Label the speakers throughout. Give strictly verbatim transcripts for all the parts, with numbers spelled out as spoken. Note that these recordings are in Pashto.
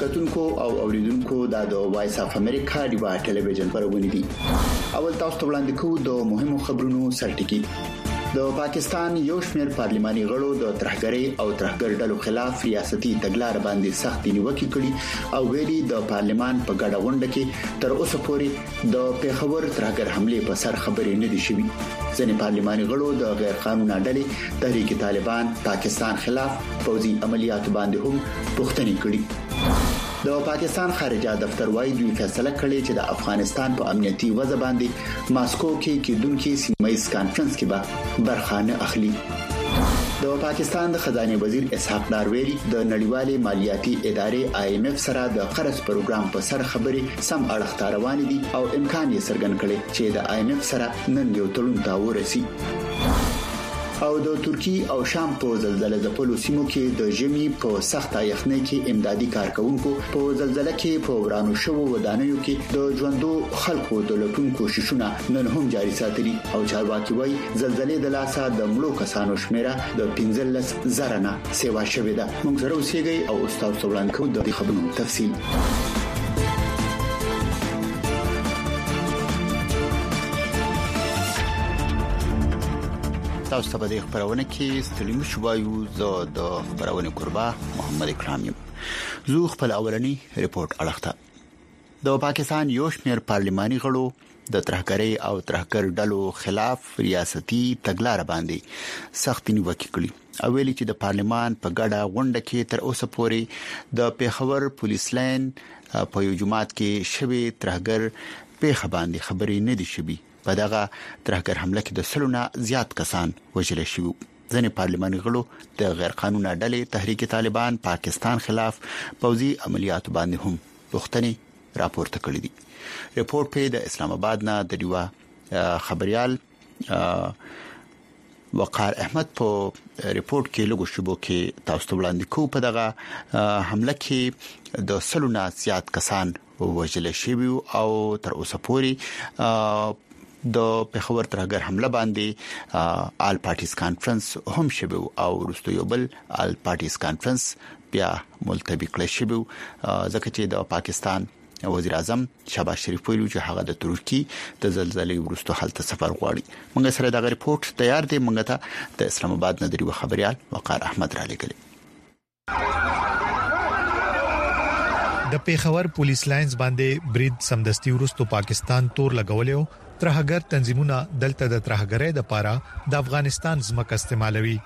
Speaker 1: کتونکو او اوریدونکو د وایس اف امریکا ډیوا ټلویزیون خبرونه دي. اول تاسو ته وړاندې کوو د مهمو خبرونو سرټکی. د پاکستان یو شمېر پارلماني غړو د ترهګرۍ او ترهګر ډلو خلاف ریاستي تګلارې باندې سخت نیوکه کړې او ویلي د پارلمان په ګډه غونډه کې تر اوسه پورې د پیښور ترهګر حمله په سر خبرې نه دي شوې. ځینې پارلماني غړو د غیر قانوني ډلې تحریک طالبان پاکستان خلاف پوځي عملیات باندې هم پوښتنې کړې. د پاکستان خارجه دفتر وايي دوی فیصله کړې چې د افغانستان په امنیتي وضع باندې ماسکو کې کېدونکو سیمایي کانفرنس کې به برخه نه اخلي. د پاکستان د خزانه وزیر اسحاق ډار ویلي د نړیوالې مالیاتي ادارې آی ایم ایف سره د قرض پروګرام په سر خبرې سم اړخ روان دي او امکان یې څرګند کړي چې د آی ایم ایف سره نن یو تړون ته ورسي. او د ترکی او شام په زلزلې ځپلو سیمو کې د ژمي په سخت یخنۍ کې امدادي کارکونکو په زلزلې کې په ورانو شوو ودانیو کې د ژوندو خلکو د لټون کوششونه نن هم جاري ساتلي او چارواکي وايي زلزلې د لاسه د مړو کسانو شمیره د پنځلس زره نه سیوا شوې ده. موږ سره اوسېږئ او استاد وړاندې کوو د خبرونو تفصیل. تاسو ته د خبرونه کې ستړي مشو وایو زه د خبرونه قربا محمد اکرام یم. زه خپل اولنی ریپورت اړخته د پاکستان یو شمېر پارلماني غړو د ترهګرۍ او ترهګر ډلو خلاف ریاستي تګلارې باندې سخت نیوکه کړې او ویلي چې د پارلمان په ګډه غونډه کې تر اوسه پورې د پیښور پولیس لاین په یو جماعت کې شوی ترهګر پیښه باندې خبرې نه دي شوي. په دغه ترهګر حمله کې د سلونه زیات کسان وژل شوي. ځینې پارلماني غړو د غیر قانوني ډلې تحریک طالبان پاکستان خلاف پوځي عملیات باندې هم پوښتنې راپورته کړې دي. ریپورت په د اسلام آباد نه د ډیوا خبريال وقار احمد په ریپورت کې لږ شوبو کې تاسو ته وړاندې کوو. په دغه حمله کې د سلونه زیات کسان وژل شوي او تر اوسه پورې د پیښور ترهګر حمله باندې آل پارټیز کانفرنس هم شوی او وروسته یو بل آل پارټیز کانفرنس بیا ملتوی کړی شوی ځکه چې د پاکستان وزیر اعظم شهباز شریف ویلي چې هغه د ترکی د زلزلې وروسته حالت سفر غواړي. موږ سره د ریپورت تیار دی. موږ ته د اسلام آباد نه د خبريال وقار احمد را لګل.
Speaker 2: د پیښور پولیس لاینز باندې برید سمدستي وروسته پاکستان تور لګولیو. ترهګر تنظیمونه دلته د ترهګرۍ د پاره د افغانستان ځمکه استعمالوي.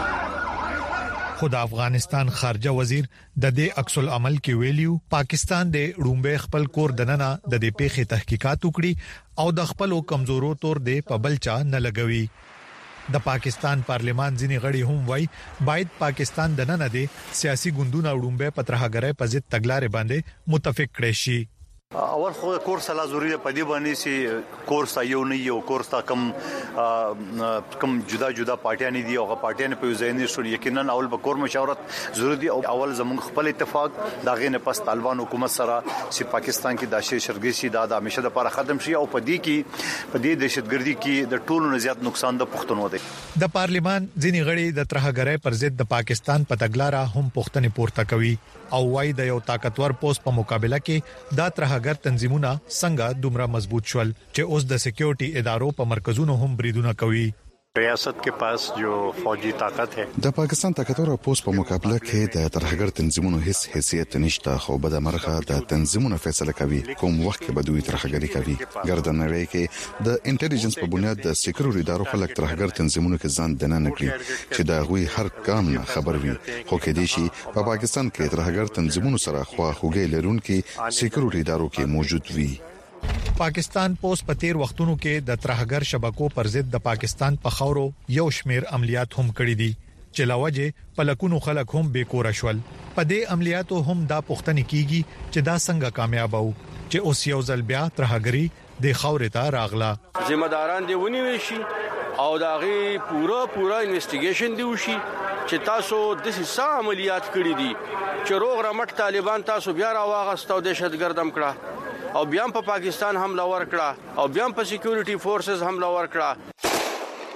Speaker 2: خود افغانستان خارجه وزیر د دې عکس العمل کې ویلیو پاکستان د رومبه خپل کور دننه د دې پیښې تحقیقات وکړي او د خپل کمزورو تور د پبلچا نه لګوي. د پاکستان پارلمان ځینې غړي هم وایي باید پاکستان دننه د سیاسي ګوندونو رومبه پترهګرۍ په ضد تګلارې باندې متفق کړي شي.
Speaker 3: اول خو کورس لا ضروري په دې باندې چې کورس یو نه یو کورس تا کم کم جدا جدا پارټیان دي او پارټیان په ځینې شو یقینا اول به کور مشاورت ضروري دي او اول زموږ خپل اتفاق دا غینه پس طالبان حکومت سره چې پاکستان کې داشه شرګسي دا د همیشه لپاره ختم شي او په دې کې په دې دهشتګردي کې د ټولو نه زیات نقصان د پښتنو دی.
Speaker 2: د پارلمان ځینې غړي د ترهګرۍ پر ضد د پاکستان په تګلارې هم پښتنې پورته کوي او وايي د یو طاقتور پوس په مقابله کې دا ترهګر تنظیمونه څنګه دومره مضبوط شول چې اوس د سکیورټي ادارو په مرکزونو هم بریدونه کوي.
Speaker 4: ریاست کے پاس جو فوجی طاقت ہے
Speaker 5: د پاکستان طاقتور پوس په مقابله کې د ترهګر تنظیمونو هیڅ حیثیت نشته خو به د مرخه د تنظیمونو فیصله کوي کوم وخت کې به دوی ترهګری کوي. ګردنوي کې د انټيليجنس په بنیاد د سکیورټي ادارو خلک ترهګر تنظیمونو کې ځان دنه نکړي چې دا غوي هر کام خبر وي خو کې دي شي په پاکستان کې ترهګر تنظیمونو سره خواخوږي لرونکي سکیورټي ادارو کې موجود وي.
Speaker 2: پاکستان پوس په تیر وختونو کې د ترهګر شبکو پر ضد د پاکستان په خاورو یو شمیر عملیات هم کړی دي چې لاوجه په لکونو خلک هم بیکور شول. په دې عملیاتو هم دا پوښتنه کیږي چې دا څنګه کامیاب وو چې اوس یو ځل بیا ترهګری د خاورې ته راغله.
Speaker 6: ذمہ داران دی ونیول شي او داغي پورا پورا انویسټیګیشن دی وشي چې تاسو د سیسه عملیات کړی دي چې روغ رمټ طالبان تاسو بیا راوغستو دهشتګردم کړه او بیا په پاکستان حمله ور کړه او بیا په سکیورټي فورسز حمله ور کړه.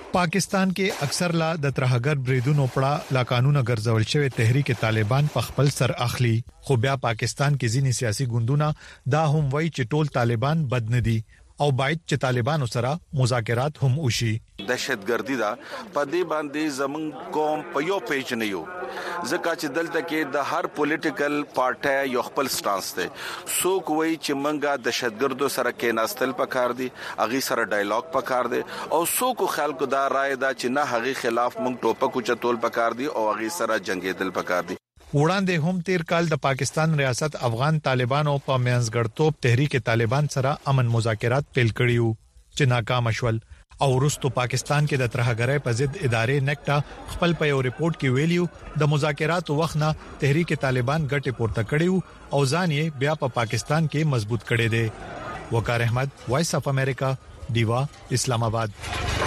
Speaker 2: پاکستان کې اکثر لا د ترهګر بریدونو پړه لا قانون ګرځول شوی تحریک طالبان په خپل سر اخلي خو بیا پاکستان کې ځینې سیاسي ګوندونه دا هم وایي چې ټول طالبان بد نه دي او باید چې طالبانو سره مذاکرات هم وشي.
Speaker 7: دهشتګردي دا په دې باندې زمون قوم په یو پیج نه یو ځکه چې دلته کې د هر پولیټیکل پارټي یو خپل سټانس دی. څوک وایي چې منګه دهشتګردو سره کې ناستل پکار دي اغي سره ډایلاګ پکار دي او څوک خلکو دا رائے دا چې نه هغه خلاف مونږ ټوپک چتول پکار دي او اغي سره جنگیدل پکار دي.
Speaker 2: وړاندې هم تیر کال د پاکستان ریاست افغان طالبانو په میانځګړتوب تحریک طالبان سره امن مذاکرات پیل کړیو چې ناکام شول او وروسته پاکستان کې د ترهګرۍ په ضد ادارې نکټا خپل په یو ریپورت کې ویلیو د مذاکراتو وخت نه تحریک طالبان ګټه پورته کړیو او ځان یې بیا په پاکستان کې مضبوط کړي دي. وقار احمد، وایس اف امریکا، دیوا، اسلام آباد.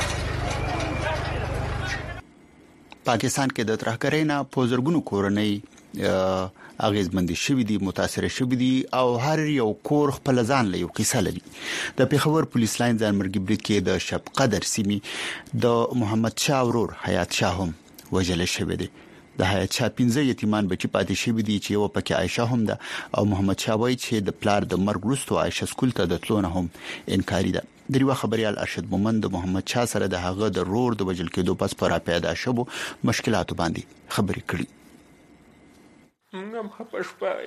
Speaker 1: پاکستان کې د ترهګرۍ نه پوزرګونو کورنۍ اغیزمندي شوې دي، متاثر شوې دي او هر یو کور خپل ځان له یو قصه لري. د پیښور پولیس لاین ځانمرګي برید کې د شب قدر سیمې د محمد شاه ورور حیات شاه هم وژل شوی دی. د حیات شاه پنځه یتیمان بچی پاتې شوی دي چې یو پکې عائشه هم ده او محمد شاه وایي چې د پلار د مرګ وروسته عائشه سکول ته د تلونه هم انکاري ده. دریوه خبريال ارشد مومند د محمد شاه سره د هغه د رور د وجل کېدو پس پر پیدا شوو مشکلاتو باندې خبرې کړې.
Speaker 8: موږ هم خپش پای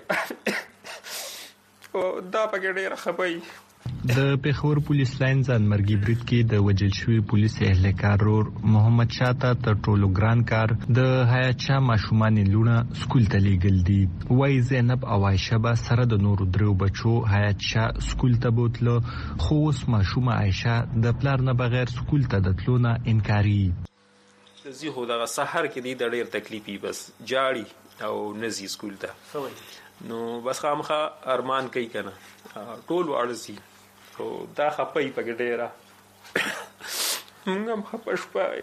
Speaker 8: او دا پکې ډېر خبري.
Speaker 9: د پیښور پولیس لاین ځانمرګي برید کې د وجل شوی پولیس اهلکار رور محمد شاه ته تر ټولو ګران کار د حیات شاه ماشومان لونه سکول ته لیږل دي. وای زینب او عائشه به سره د نورو درو بچو حیات شاه سکول ته بوتلو خو اوس ماشومه عائشه د پلار نه بغیر سکول ته د تلونه انکاري.
Speaker 8: زه هو دغه سحر کې دی د ډېر تکلیفي بس جاړي او نزي سکول ته نو بس خامخه ارمان کوي کنه ټول ورسي او دا خپي پکې ډېره موږ هم خپش پای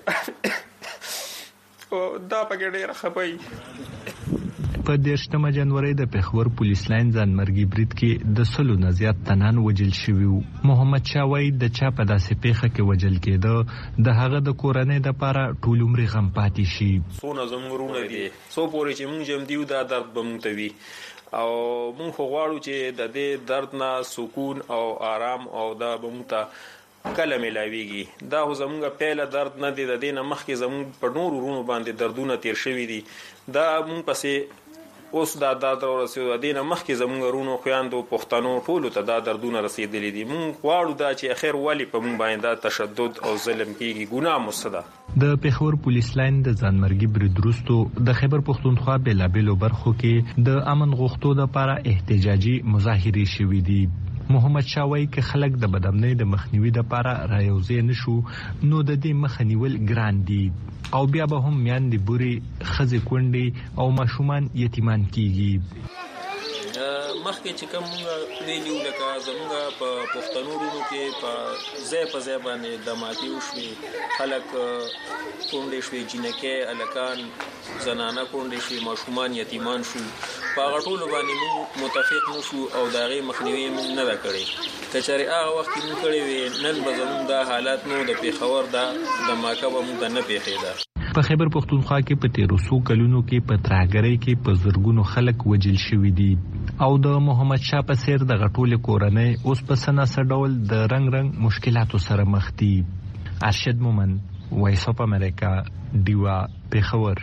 Speaker 8: او دا پکې ډېره خپي.
Speaker 9: په دیرشمه جنوري د پیښور پولیس لاین ځانمرګي برید کې د سلو نه زیات تنان وجل شوی. محمد شاه وای د چا په داسې پیښه کې وجل کېده د هغه د کورنۍ د لپاره ټول عمر غم پاتې شي.
Speaker 8: سونه زمورونه دي سو پورې چې موږ هم دیو دا درد بمونتوي او موږ خو غواړو چې د دې درد نه سکون او آرام او دا بمونته کله ملاويږي. دا خو زمونږ پیله درد نه دی د دې نه مخکې زمونږ په نورو ورونو باندې دردونه تیر شوي دي. دا مونږ پسې اوس دا درد ورسېدو د دې نه مخکې زمونږ ورونو خویندو پښتنو ټولو ته دا دردونه رسېدلي دي. مونږ غواړو دا چې اخر ولې په مونږ باندې دا تشدد او ظلم کېږي ګناه مو څه ده.
Speaker 9: د پیښور پولیس لاین د ځانمرګي برید وروسته د خیبر پښتونخوا بېلابېلو برخو کې د امن غوښتو لپاره احتجاجي مظاهرې شوې دي. محمد شاه وایي که خلک د بدامنۍ د مخنیوي لپاره رايوځي نشو نو د دې مخنیول ګران دي او بیا به هم میاندې بوري خزې کونډې او ماشومان یتیمان کیږي.
Speaker 8: مخکې چې کوم ویلیو لکه زموږ په پښتنو ورونو کې په ځای په ځای باندې دماکي وشوي خلک کونډې شوي جنکې الکان زنانه کونډې شوي ماشومان یتیمان شو په هغه ټولو باندې موږ متفق نشو او د هغې مخنیوي موږ نه ده کړې. که چېرې هغه وخت کې موږ کړې وې نن به زموږ دا حالات نو د پېښور دا دماکه به موږ ته نه پېښېده.
Speaker 9: په خیبر پښتونخوا کې په تیرو څو کلونو کې په ترهګرۍ کې په زرګونو خلک وجل شوي دي او د محمد شاه په څیر د غټول کورنۍ اوس په سناسه ډول د رنگ رنگ مشکلاتو سره مخ دي. ارشد مومند، وایس اف امریکا، دیوا، پیښور.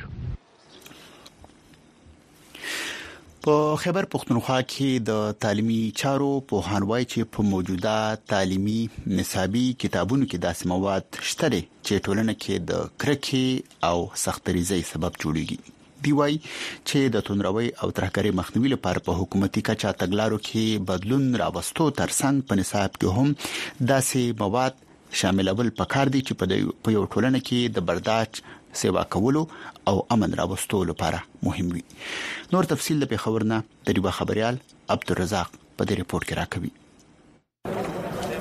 Speaker 1: په خیبر پښتونخوا کې د تعلیمي چارو په هانوای چې په موجوده تعلیمي نصابي کتابونو کې داسې مواد شته چې ټولنه کې د کرکې او سختريزۍ سبب جوړيږي. دی وای چې د تونروي او ترهګرۍ مخنیوي لپاره په حکومتي کچا تګلارو کې بدلون راوستو ترڅنګ په نصاب کې هم داسې مواد شاملول پکار دي چې په یو ټولنه کې د برداشت سیوا کولو او امن راوستو لپاره مهم وي. نور تفصیل د پیښور نه د ریوا خبريال عبدالرزاق په دې ریپورت کې راکوي.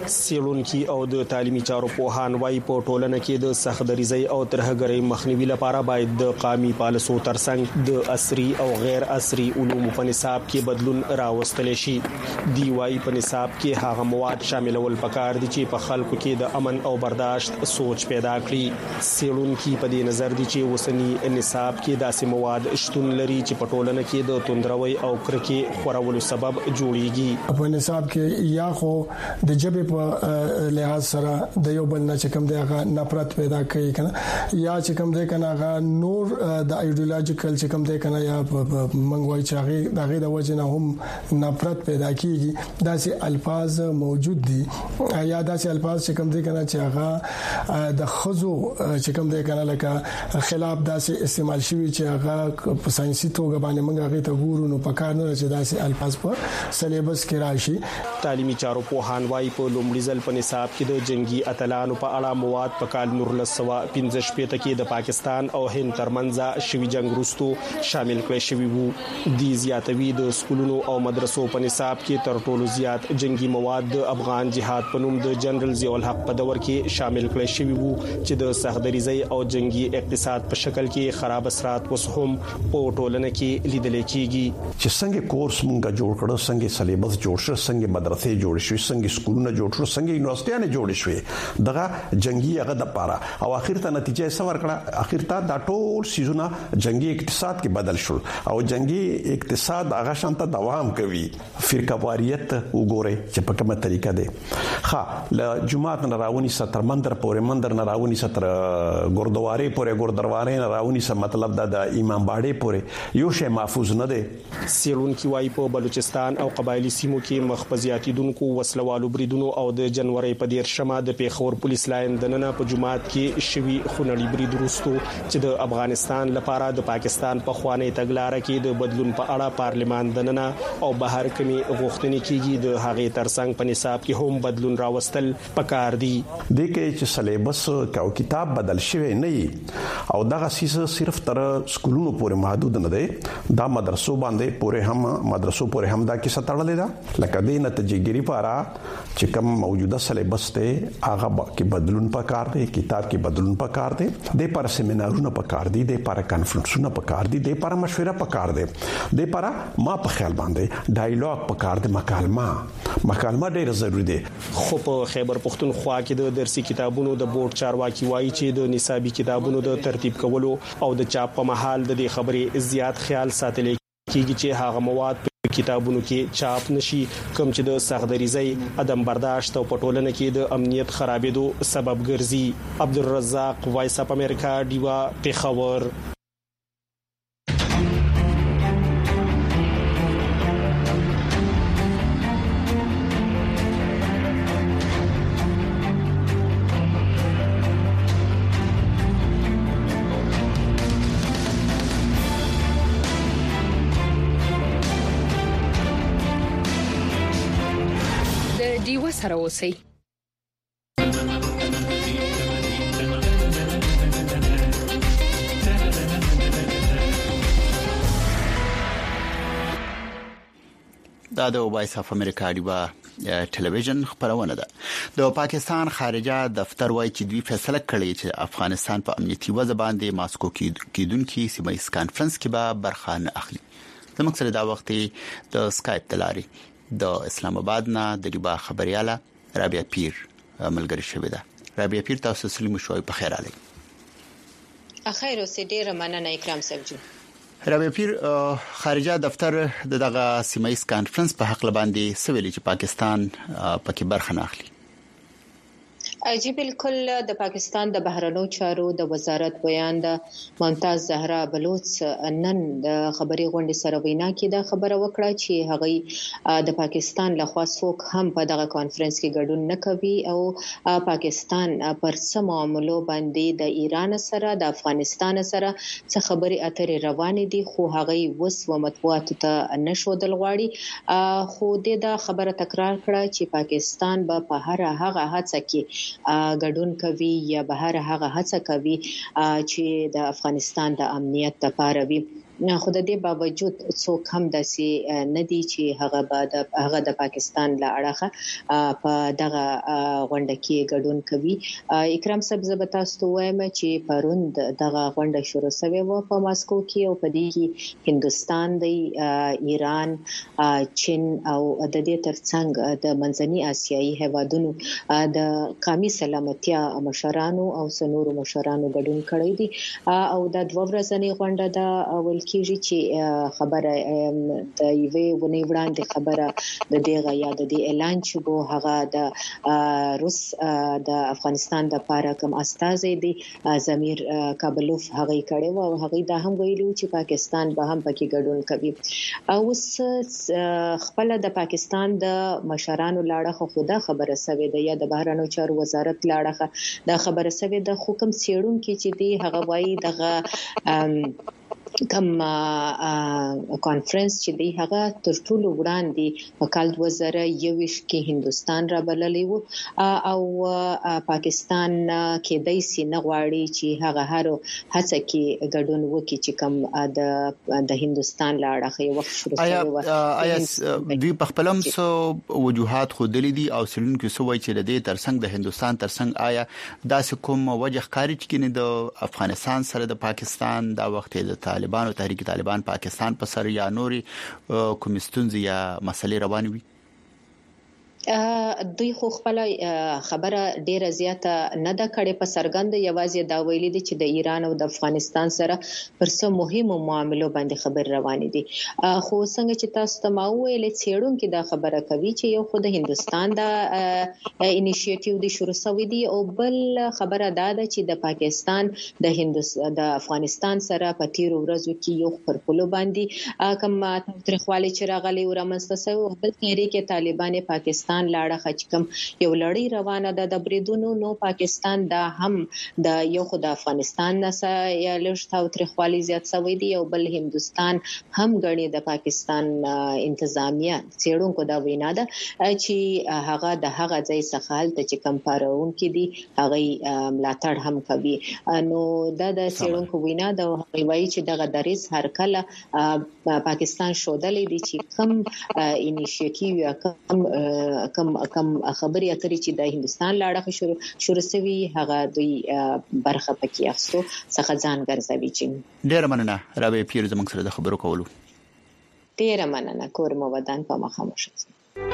Speaker 10: سیلونکي او د تعلیمي چارو پوهان وايي په ټولنه کې د سختدریزۍ او ترهګرۍ مخنیوي لپاره باید د قامي پالیسو ترڅنګ د عصري او غیر عصري علومو په نصاب کې بدلون راوستل شي. دی وايي په نصاب کې هغه مواد شاملول پکار دي چې په خلکو کې د امن او برداشت سوچ پیدا کړي. سیلونکي په دې نظر دي چې وسنی نصاب کې داسې مواد شتون لري چې په ټولنه کې د توندروي او کرکې خورولو سبب جوړيږي.
Speaker 11: په نصاب کې یا خو د جبه په لحاظ سره د یو بل نه چې کوم دی هغه نفرت پیدا کوي کنه یا چې کوم دی کنه هغه نور د ایډیولوژیکل چې کوم دی کنه یا منګوي چې هغه دغه د وجه نه هم نفرت پیدا کیږي. داسې الفاظ موجود دي یا داسې الفاظ چې کوم دی کنه چې هغه د خزو چې کوم دی کنه لکه خلاف داسې استعمال شوی چې هغه په ساينسي توګه باندې موږ هغه ته ګورو نو پکار نه چې داسې الفاظ په سلیبس کې راشي.
Speaker 10: تعلیمي چارو پوهان وايي په لومړي ځل په نصاب کې د جنگي اتلانو په اړه مواد په کال نور لسوا پنځه شپږ کې د پاکستان او هند ترمنځ شوی جنگ وروسته شامل کړي شوی وو. د زیاتوي د سکولونو او مدرسو په نصاب کې تر ټولو زیات جنگي مواد د افغان جهاد په نوم د جنرال ضیاء الحق په دور کې شامل کړي شوی وو چې د سختدریزۍ او جنگي اقتصاد په شکل کې خراب اثرات وسهم په ټولنه کې لیدل کېږي.
Speaker 12: چې څنګه کورس مونږه جوړ کړو، څنګه سلیبس جوړ شو، څنګه مدرسې جوړ شو، څنګه سکولونه جوړ شو، څنګه یونیورسيټیانه جوړ شوې، دغه جنگي هغه د پاره او اخر ته نتیجه یې څه ورکړه. اخر ته دا ټول سيزونه جنگي اقتصاد کې بدل شول او جنگي اقتصاد هغه شانته دوام کوي. فرقه واریت وګوره چې په کومه طریقه ده ښه ل جمعات نه راونی ستر مندر پورې مندر نه راونی ستر ګردواري پورې ګردواري نه راونی څه مطلب دا د امام باړې پورې یو شی محفوظ نه ده.
Speaker 10: سیلونکي وايي په بلوچستان او قبایلی سیمو کې مخفزياتیدونکو وسلوالو بریدونو او د جنوري په دیر شمه د پیښور پولیس لاین دننه په جمعات کې شوی خونړي برید وروسته چې د افغانستان لپاره د پاکستان په خواني تګلارې کې د بدلون په اړه پارلمان دننه او بهر کمی غوښتنې کیږي د هغې ترڅنګ په نصاب کې هم بدلون راوستل پکار دي.
Speaker 12: د کې چې سلیبس او کتاب بدل شوی نه او دغه سیسه صرف تر سکولونو پورې محدود نه دی، دا مدرسو باندې پورې هم مدرسو پورې هم دا کیسه تړلې ده. لکه د نتیجګری لپاره چې کوم موجوده سلیبس ته هغه کې بدلون پکار دی، کتاب کې بدلون پکار دی، د پر سیمینارونه پکار دي، د پر کانفرنسونه پکار دي، د پر مشوره پکار دی، د پر ما په خیال باندې ډایلاګ پکار دی، مکالمه مکالمه ډیره ضروری دی.
Speaker 10: خو په خیبر پختونخوا کې د درسي کتابونو د بورډ چارواکي وایي چې د نصابي کتابونو د ترتیب کولو او د چاپ په محل د دې خبرې زیات خیال ساتل کیږي چې هغه مواد په کتابونو کې چاپ نشي کوم چې د سختدریزۍ، عدم برداشت او په ټولنه کې د امنیت خرابېدو سبب ګرځي. عبدالرزاق، وایس اپ امریکا، دیوا، پیښور.
Speaker 13: دیو سره اوسئ.
Speaker 1: دا د وایس اف امریکا دیوا ټلویزیون خبرونه ده. د پاکستان خارجه دفتر وايي چې دوی فیصله کړې چې افغانستان په امنیتي وضع باندې ماسکو کې کېدونکي سیمایي کانفرنس کې به برخه نه اخلي. زموږ سره دا وخت د سکایپ تلاري د اسلام آباد نه د دیوا خبرياله رابعه پیر ملګری شوې ده. رابعه پیر، تاسو سلام شوي په خیر علي.
Speaker 14: اخیر اوسې ډیره مننه اکرام صاحب.
Speaker 1: رابعه پیر، خارجه دفتر دغه سیمایي کانفرنس په حق لباندې سویل چې پاکستان پکې برخه نه اخلي.
Speaker 14: اجي بالکل د پاکستان د بهرنیو چارو د وزارت بیان د ممتاز زهرا بلوچ نن د خبري غونډې سره وینا کې دا خبره وکړه چې هغه د پاکستان له خوا څوک هم په دغه کانفرنس کې ګډون نه کوي او پاکستان پر سم معاملو باندې د ایران سره د افغانستان سره څه خبري اترې روانې دي، خو هغه وس و مطبوعات ته نشودل غواړي. خو د خبره تکرار کړه چې پاکستان به په هر هغه هڅه کې ګډون کوي یا بهر هغه هڅه کوي چې د افغانستان د امنیت لپاره وي. خو د دې باوجود څوک هم داسې نه دي چې هغه بعد هغه د پاکستان له اړخه په دغه غونډه کې ګډون کوي. اکرام صاحب زه به تاسو ته وایم چې پروند دغه غونډه شروع شوه و په ماسکو کې او په دې کې هندستان دی، ایران، چین او د دې ترڅنګ د منځني آسیایي هیوادونو د قومي سلامتیا مشرانو او سنورو مشرانو ګډون کړی دي او د دوه ورځې غونډه د ول کېږي چې خبره د یوې ونی وړاندې خبره د دغه یا د اعلان چې بو هغه د روس د افغانستان د پاره کوم استازي دي زمیر کابلوف هغه کړي او هغه دا هم ویلو چې پاکستان به هم پکې ګډون کوي. او خپل د پاکستان د مشرانو لاړه خو دا خبره سوي ده یا د بهرانو چارو وزارت لاړه دا خبره سوي ده خو کوم سیړون کې چې دی هغه وایي دغه کوم کانفرنس چې دی هغه تر ټولو وړاندې په کال دوه زره یو کې هندستان را بللی وو او پاکستان کې دای سي نه غواړي چې هغه هر هڅه کې ګډون وکړي چې کوم د د هندستان لاړه یو وخت شروع شوی و.
Speaker 1: آیا دوی په خپلم سو وجوهات خو دلی دي او سلون کې سو وای چې د دې ترڅنګ د هندستان ترڅنګ آیا داسې کوم وجه خارج کې نه د افغانستان سره د پاکستان دا وخت د طالبان او تحریک طالبان پاکستان په سر یا نوري کومستونز یا مسلې روان وي؟
Speaker 14: دوی خو خپل خبره ډیره زیاته نه ده کړې په سرګند یوازې دا ویلي دي چې د ایران او د افغانستان سره پر څه مهمو معاملو باندې خبر روان دي. خو څنګه چې تاسو ته ما ویل څېړون کې دا خبره کوي چې یو خو د هندستان د انیشیټیو دی شروع شوی دی او بل خبره دا ده چې د پاکستان د هندستان د افغانستان سره په تیر ورځو کې یو خپرپلو باندې کوم تاریخوالي چې راغلي و رامنځته شوی بل تحریک طالبان پاکستان لاړه خچکم یو لړۍ روانه ده د بریدونو نو پاکستان دا هم د یو خو د افغانستان نه یا لږ تاریخوالي زیات شوی دی او بل هندستان هم غړي د پاکستان انتظامیه څېړونکو دا وینا ده چې هغه د هغه ځای څخه حالت چې کمپارون کې دي هغه ملاتړ هم کوي. نو دا د څېړونکو وینا ده هغه وایي چې دغه دریز هر کله پاکستان شودلې دي چې کم انیشیټیو یا کم کم کم خبري اترې چې د هندستان لاړه شروع شروع شوی هغه دوی برخه پکې اخستو څخه ځان ګرځوي. چې
Speaker 1: ډیر مننه راوي پیر زموږ سره د خبرو کولو.
Speaker 14: ډیر مننه کور مو ودان په مخه مو شه.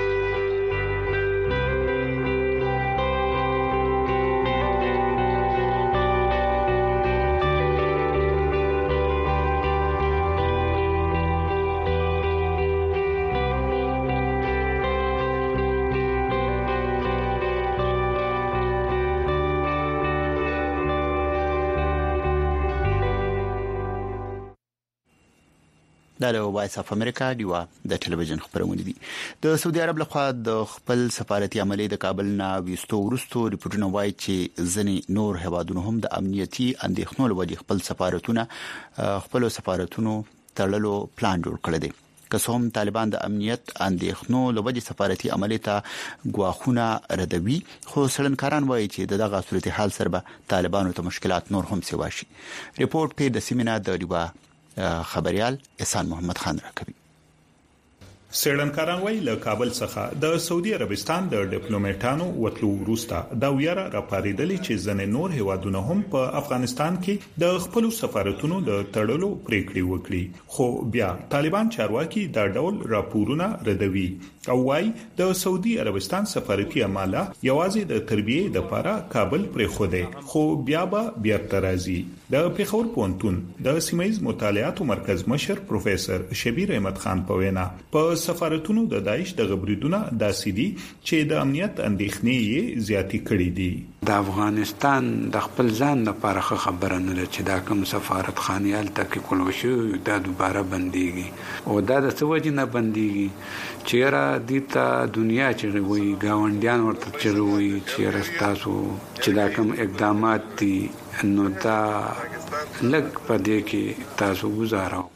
Speaker 1: د وایس اف امریکا دیوا د ټلویزیون خبرونه دي. د سعودي عرب لخوا د خپل سفارتي عملي د کابل نه وستو ورستو ریپورتونه وایي چې ځنې نور هوادونو هم د امنیتي اندېښنو لوي خپل سفارتونه خپل سفارتونو تړلو پلان جوړ کړی دی. قسم طالبان د امنیت اندېښنو لوي سفارتي عملي ته غواخونه ردوي خو سړنکاران وایي چې دغه صورتحال سره به طالبانو ته مشکلات نور هم سیوا شي. ریپورت په د سیمینار د دیوا خبريال احسان محمد خان راکوي.
Speaker 15: سړنکاران وایي له کابل څخه د سعودي عربستان د ډیپلوماټانو وټلو وروسته دا ویره راپاریدلې چې ځنې نور هیوادونه هم په افغانستان کې د خپل سفارتونو د تړلو پریکړې وکړي خو بیا طالبان چارواکي دا ډول راپورونه ردوي او وايي د سعودي عربستان سفارتي عمله یوازې د تربیه د لپاره کابل پرې خوده خو بیا به بیا ترازی. د پیښور پونتون د سیمایز مطالعاتو مرکز مشر پروفیسور شبیر احمد خان په وینا په سفارتونو د داعش د غبرګونو داسې دي چې د امنیت اندېښنې یې زیاتې کړې دي.
Speaker 16: د افغانستان د خپل ځان لپاره خبره نه ده چې دا کوم سفارت خانيال تک کول وشو دا دوباره بنديږي او دا د سوجي نه بنديږي چیرې دیتا دنیا چې وي گاونډیان ورته چې وي چې راستاسو چې دا کوم اقدامات دي نو دا لګ پدې کې تاسو گزاره وکړئ.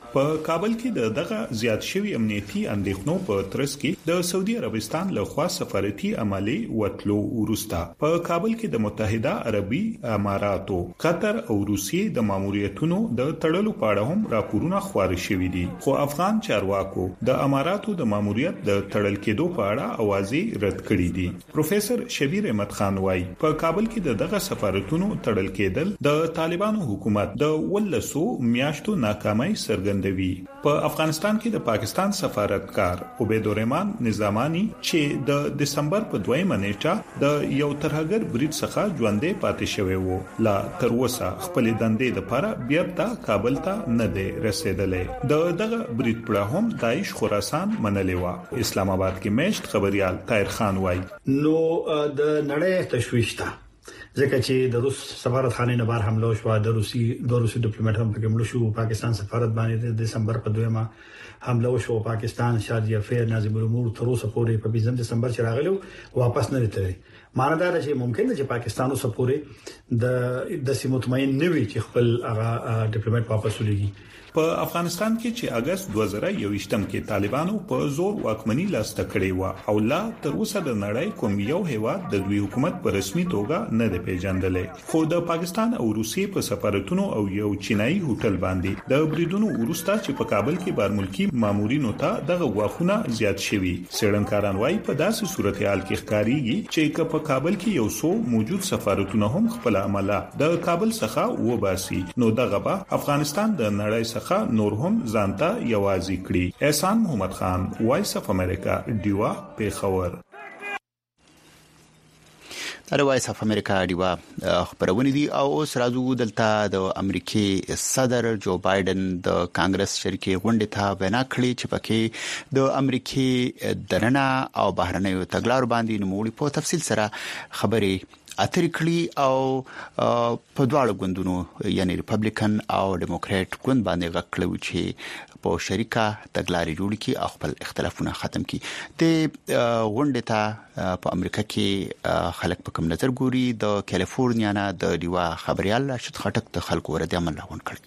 Speaker 15: په کابل کې د دغه زیات شوی امنیتي اندېښنو په ترڅ کې د سعودي عربستان له خوا سفارتي عملي وتلو ورسته په کابل کې د متحده عربي اماراتو، قطر او روسیې د ماموریتونو د تړلو په اړه هم راپورونه خپاره شوي دي، خو افغان چارواکو د اماراتو د ماموریت د تړل کېدو په اړه اوازې رد کړې دي. پروفیسور شبیر احمد خان وايي په کابل کې د دغه سفارتونو تړل کېدل د طالبانو حکومت د ولسو میاشتو ناکامۍ څرګندوي. په افغانستان کې د پاکستان سفارتکار عبیدالرحمن نظامانی چې د دسمبر په دویمه نیټه د یو ترهګر برید څخه ژوندې پاتې شوی وو، لا تر اوسه خپل دندې لپاره بیرته کابل ته نه دی رسیدلی. د دغه برید پر هم داعش خراسان منلې و. اسلام آباد کې میشت خبريال طاهر خان وايي
Speaker 17: نو د نړۍ تشويش تا ځکه چې د روس سفارتخانه نه بهر حمله شو، د روسي د روسي ډیپلوماټ هم پکې مړ شو، پاکستان سفارت باندې د دسمبر په دویمه حمله وشو، پاکستان شادیه فیر ناظم الامور تر اوسه پورې په پنځم دسمبر چې راغلو واپس نه لته. معنی دا چې ممکن ده چې پاکستان اوسه پورې د د سیمه مطمئن نه وي چې خپل هغه ډیپلوماټ واپس ولېږي.
Speaker 15: په افغانستان کې چې اگست دوه زره یوویشتم کې طالبانو په زور واکمنی لاسته کړې و او لا تر اوسه د نړۍ کوم یو هیواد د دوی حکومت په رسمي توګه نه دی پیژندلې، خو د پاکستان او روسیې په سفارتونو او یو چینایي هوټل باندې د بریدونو ورسته چې په کابل کې بارملکی مامورینو ته دغه واخونه زیات شوي. سړنکاران وايي په داسې صورتحال کې ښکاریږي چې په کابل کې یو څو موجود سفارتونه هم خپل عمله د کابل څخه وباسي، نو دغه به افغانستان د نړۍ نور هم ځانته یوازې کړي. احسان محمد خان، وایس اف امریکا، ډیوا پیښور.
Speaker 1: د وایس اف امریکا ډیوا خبرونه دي او اوس راځو دلته د امریکای صدر جو بایدن د کانګرس شریکي غونډې ته وینا کړې چې پکې د امریکای دننه او بهرنیو تګلارو باندې نوموړي په تفصیل سره خبرې اترې کړې او په دواړو ګوندونو یعنی ریپبلیکن او ډیموکرات ګوند باندې غکړو چې په شریکه تګلارې جوړ کړي او خپل اختلافونه ختم کړي. د غونډې ته په امریکا کې خلک په کوم نظر ګوري؟ د کالیفورنیا نه د ډیوا خبريال راشد خټک د خلکو ورته عمل راغون کړ.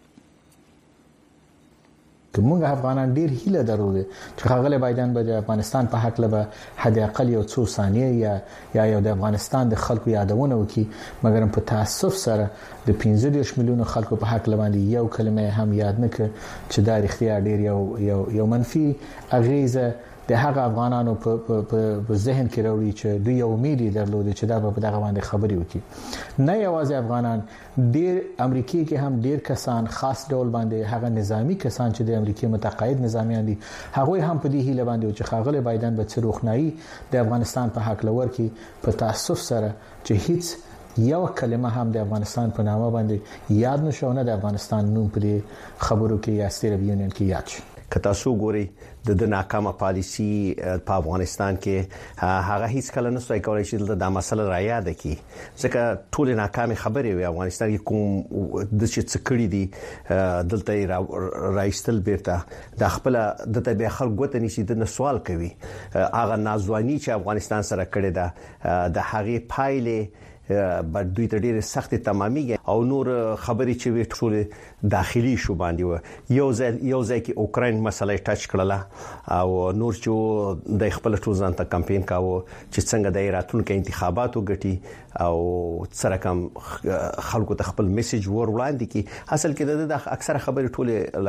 Speaker 18: کومه افغانان ډیر هیله درلوده چې خغل بایدن به د افغانستان په حق له حد اقل یو څو ثانیه یا یا یو د افغانستان د خلکو یادونه وکي، مګر په تاسف سره د پنځه دېرش میلیون خلکو په حق باندې یو کلمه هم یاد نه ک چې دا اختیار ډیر یو یو یو منفي اغیزه د هغه افغانانو په په ذهن کې راوړي چې دوی یو امید درلودي چې دا په دغه باندې خبري وکړي. نه یوازې افغانان، ډیر امریکای کې هم ډیر کسان خاص ډول باندې هغه نظامی کسان چې د امریکای متقاعد نظامیان دي، هغه هم په دې هیله باندې چې خاغله بایدن به څروخنایی د افغانستان په حق لور کې په تاسف سره چې هیڅ یو کلمه هم د افغانستان په نامه باندې یاد نشو، نه د افغانستان نوم په خبرو کې یا سټیټ اف یونین کې یاد شي.
Speaker 12: کته سو ګوري د ناکامه پالیسی په افغانستان کې هغه هیڅ کله نه سوي کولای شي د مسله را یاد کی، ځکه ټول ناکامه خبرې وي افغانستان کې کوم د څه څکړې دي دلته راایستل بیرته د خپل د طبيعه خلک غوته نشي د سوال کوي. هغه نازوانی چې افغانستان سره کړی دا د هغه پایلې بر دوی ته ډیره سخت تمامي او نور خبرې چې وي ټول داخلي شو باندې و یو ځای یو ځای کې اوکراین مسله ټچ کړله او نور چې د خپل ټول ځان ته کمپاین کاوه چې څنګه د راتلونکو انتخاباتو ګټي او سره کم خلکو ته خپل میسج ور وړاندې کی. اصل کې د اکثره خبرې ټول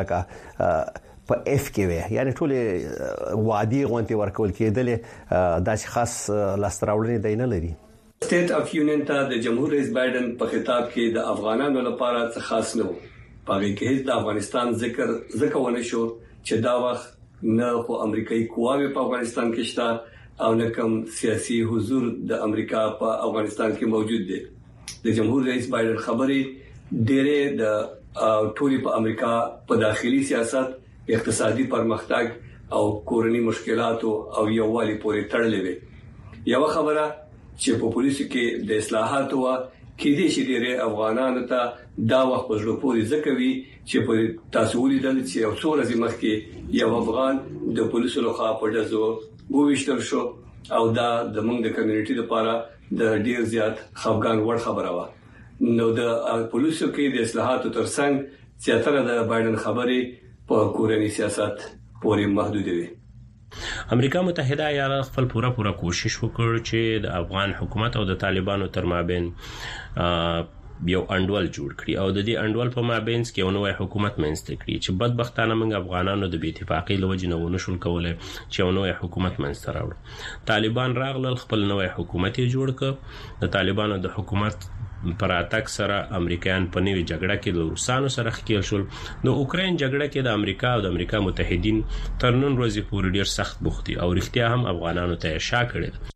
Speaker 12: لکه په اف کې وي، یعنی ټول وادي غونټي ورکول کېدل داس خاص لاستراوړنې دینه لري.
Speaker 19: سټیټ اف یونین ته د جمهور رئیس بایدن په خطاب کې د افغانانو لپاره څه خاص نه و. پاره کې هیڅ د افغانستان ذکر ذکر ونه شو چې دا وخت نه خو امریکایي قواوې په افغانستان کې شته او نه کوم سیاسي حضور د امریکا په افغانستان کې موجود دی. د جمهور رئیس بایدن خبرې ډېرې د ټولي په امریکا په داخلي سیاست، اقتصادي پرمختګ او کورنۍ مشکلات او یووالي پورې تړلې وي. یو خبره چې په پولیسو کې د اصلاحاتو کې دي چې ډېر افغانانو ته دا وخت په ژوند پورې ځکوي چې په تاسو ولیدل چې یو څو ورځې مخکې یو افغان د پولیسو لخوا په دزو وویشتل شو او دا د موږ د کمیونټي لپاره د ډېر زیات خفګان وړ خبره و. نو د پولیسو کې د اصلاحاتو ترڅنګ زیاتره د بایدن خبرې په کورنی سیاست پورې محدود وي.
Speaker 20: امریکا متحده ایالات خپل پوره پوره کوشش وکړ چې د افغان حکومت او د طالبانو تر مابین یو انډول جوړ کړي او د دې انډول په مابین کې یو نوې حکومت منځته کړي چې بدبختانه موږ افغانانو د بې اتفاقۍ لوجې نه ونشول کولای چې یو نوې حکومت منځته راوړو. طالبان راغلل خپل نوې حکومت یې جوړ کړ. د طالبانو د حکومت پر اتاک سره امریکایان په نوې جګړه کې د روسانو سره ښکېل شول. د اوکراین جګړه کې د امریکا او د امریکا متحدین تر نن ورځې پورې ډېر سخت بوخت دي او رښتیا هم افغانانو ته شا کړي.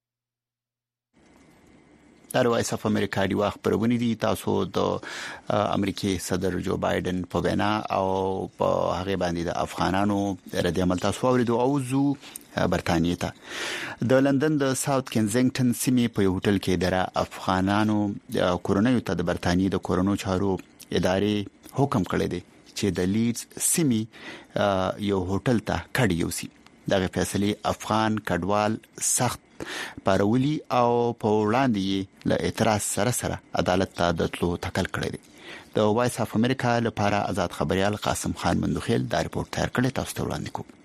Speaker 1: د وایس اف امریکا دی واخ پرونی دي تاسو د امریکای صدر جو بایدن په وینا او په هغه باندې د افغانانو رد عمل تاسو ورته اوزو برتانیې ته د لندن د ساوث کنزنګټن سیمې په یو هوټل کې د افغانانو کورونیو ته د برتانیې د کورونو چارو ادارې حکم کړی دی چې د لیډز سیمې یو هوټل ته کډ یوسي. دغه فیصله افغان کډوال سخت پارولي او په وړاندې له اعتراض سره سره عدالت ته د تلو تکل کړی دی. د وایس اف امریکا لپاره آزاد خبريال قاسم خان مندوخیل دا رپورت تیار کړی، تاسو ته وړاندې کوم.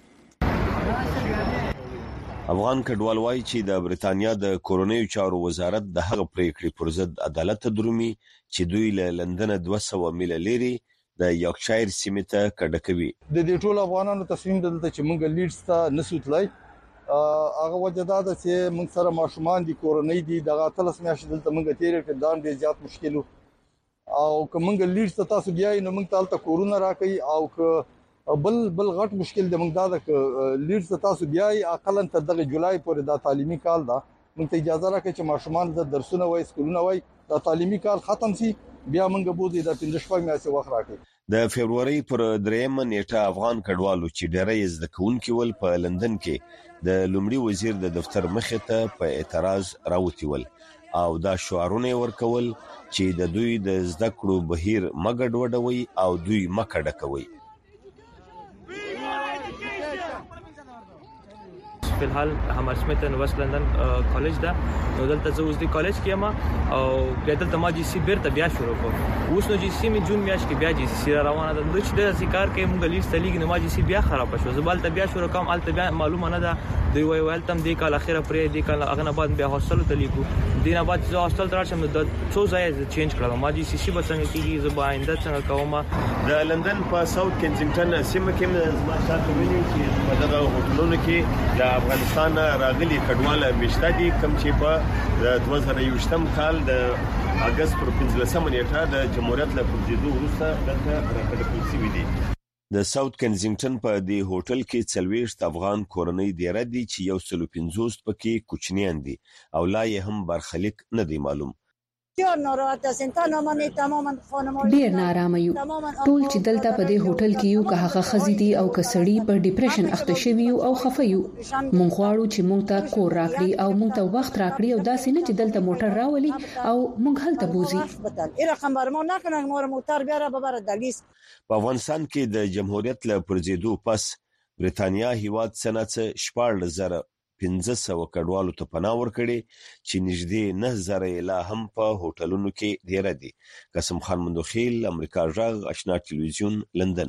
Speaker 21: افغان کډوال وایي چې د برتانیا د کورونیو چارو وزارت د هغه پریکړې پر ضد عدالت ته درومي چې دوی له لندن دوه سوه میله لري د یورکشایر سیمې ته کډه کوي.
Speaker 22: د دې ټول افغانانو تصمیم دلته چې موږ لیډز ته نسوتلای هغه وجه دا ده چې موږ سره ماشومان دي کورنۍ دي دغه تلس میاشتې دلته موږ تیرې کړې دا ډېر زیات مشکل او کومنګ لیډز ته تاسو بیا نو موږ تالته کورونا راکې او ک بل بل غټ مشکل د موږ دا د لیډز ته تاسو بیا اقلن تر دغه جولای پورې دا تعلیمي کال دا موږ ته اجازه راکړي چې ماشومان د درسونه وای سکولونه وای دا تعلیمي کال ختم شي بیا موږ بوزي د پنځه شپږ میاشتې وخت راکړي.
Speaker 21: د فبرवरी پر درېم نیټه افغان کډوالو چې ډېرې زده کوونکي ول په لندن کې د لومړي وزیر د دفتر مخې ته په اعتراض راوتی ول او دا شعارونه ورکول چې د دوی د زده کړو بهیر مګډ وډوي او دوی مکړه کوي.
Speaker 23: فلحال همر سمیت یونیورسيټي لندن کالج ده نو دلته زه اوس د کالج کې یم او بیا دلته ما جی سی بیرته بیا شروع کوم. اوس نو جی سی می جون میاشت کې بیا جی سی روانه ده د چې د ذکر کې موږ لیست لیګ نو ما جی سی بیا خراب شو زه بل ته بیا شروع کوم الته بیا معلومه نه ده دوی وای ویل تم د کال اخیره پرې د کال اغه نه بعد بیا هاستل ته لیکو دینه بعد زه هاستل تر شم د څو ځای چینج کړم ما جی سی سی بسنګ کیږي زه باینده څنګه کوم.
Speaker 21: د لندن په ساوث کنزنګټن سیمه کې زما شاته ویلي چې په دغه هوټلونو کې د افغانستان راغلي کډوال مشته دي کوم چې په دوه زره یوشتم کال د اگست پر پنځلسمه نیټه د جمهوریت له پرځېدو وروسته دلته راکړل شوې دي. د ساوث کنزنګټن په دې هوټل کې څلوېښت افغان کورنۍ ډیره دي چې یو سل پنځوس پکې کوچنیان دي او لا یې هم برخلیک نه دی معلوم.
Speaker 24: ډیر نارامه یو ټول چې دلته په دې هوټل کې یو که هغه خزي دي او کسړی په ډیپریشن اخته شوی او خفه یو مونږ غواړو چې مونږ ته کور راکړي او مونږ ته وخت راکړي او داسې نه چې دلته موټر راولي او مونږ هلته بوزي.
Speaker 21: په افغانستان کې د جمهوریت له پرځېدو پس برتانیا هیواد سنت شپږ زره پنځه سوه کډوالو ته پناه ورکړي چې نږدې نه زره لا هم په هوټلونو کې ډیر دي. قاسم خان مندوخیل، امریکا غږ، آشنا ټلویزیون، لندن.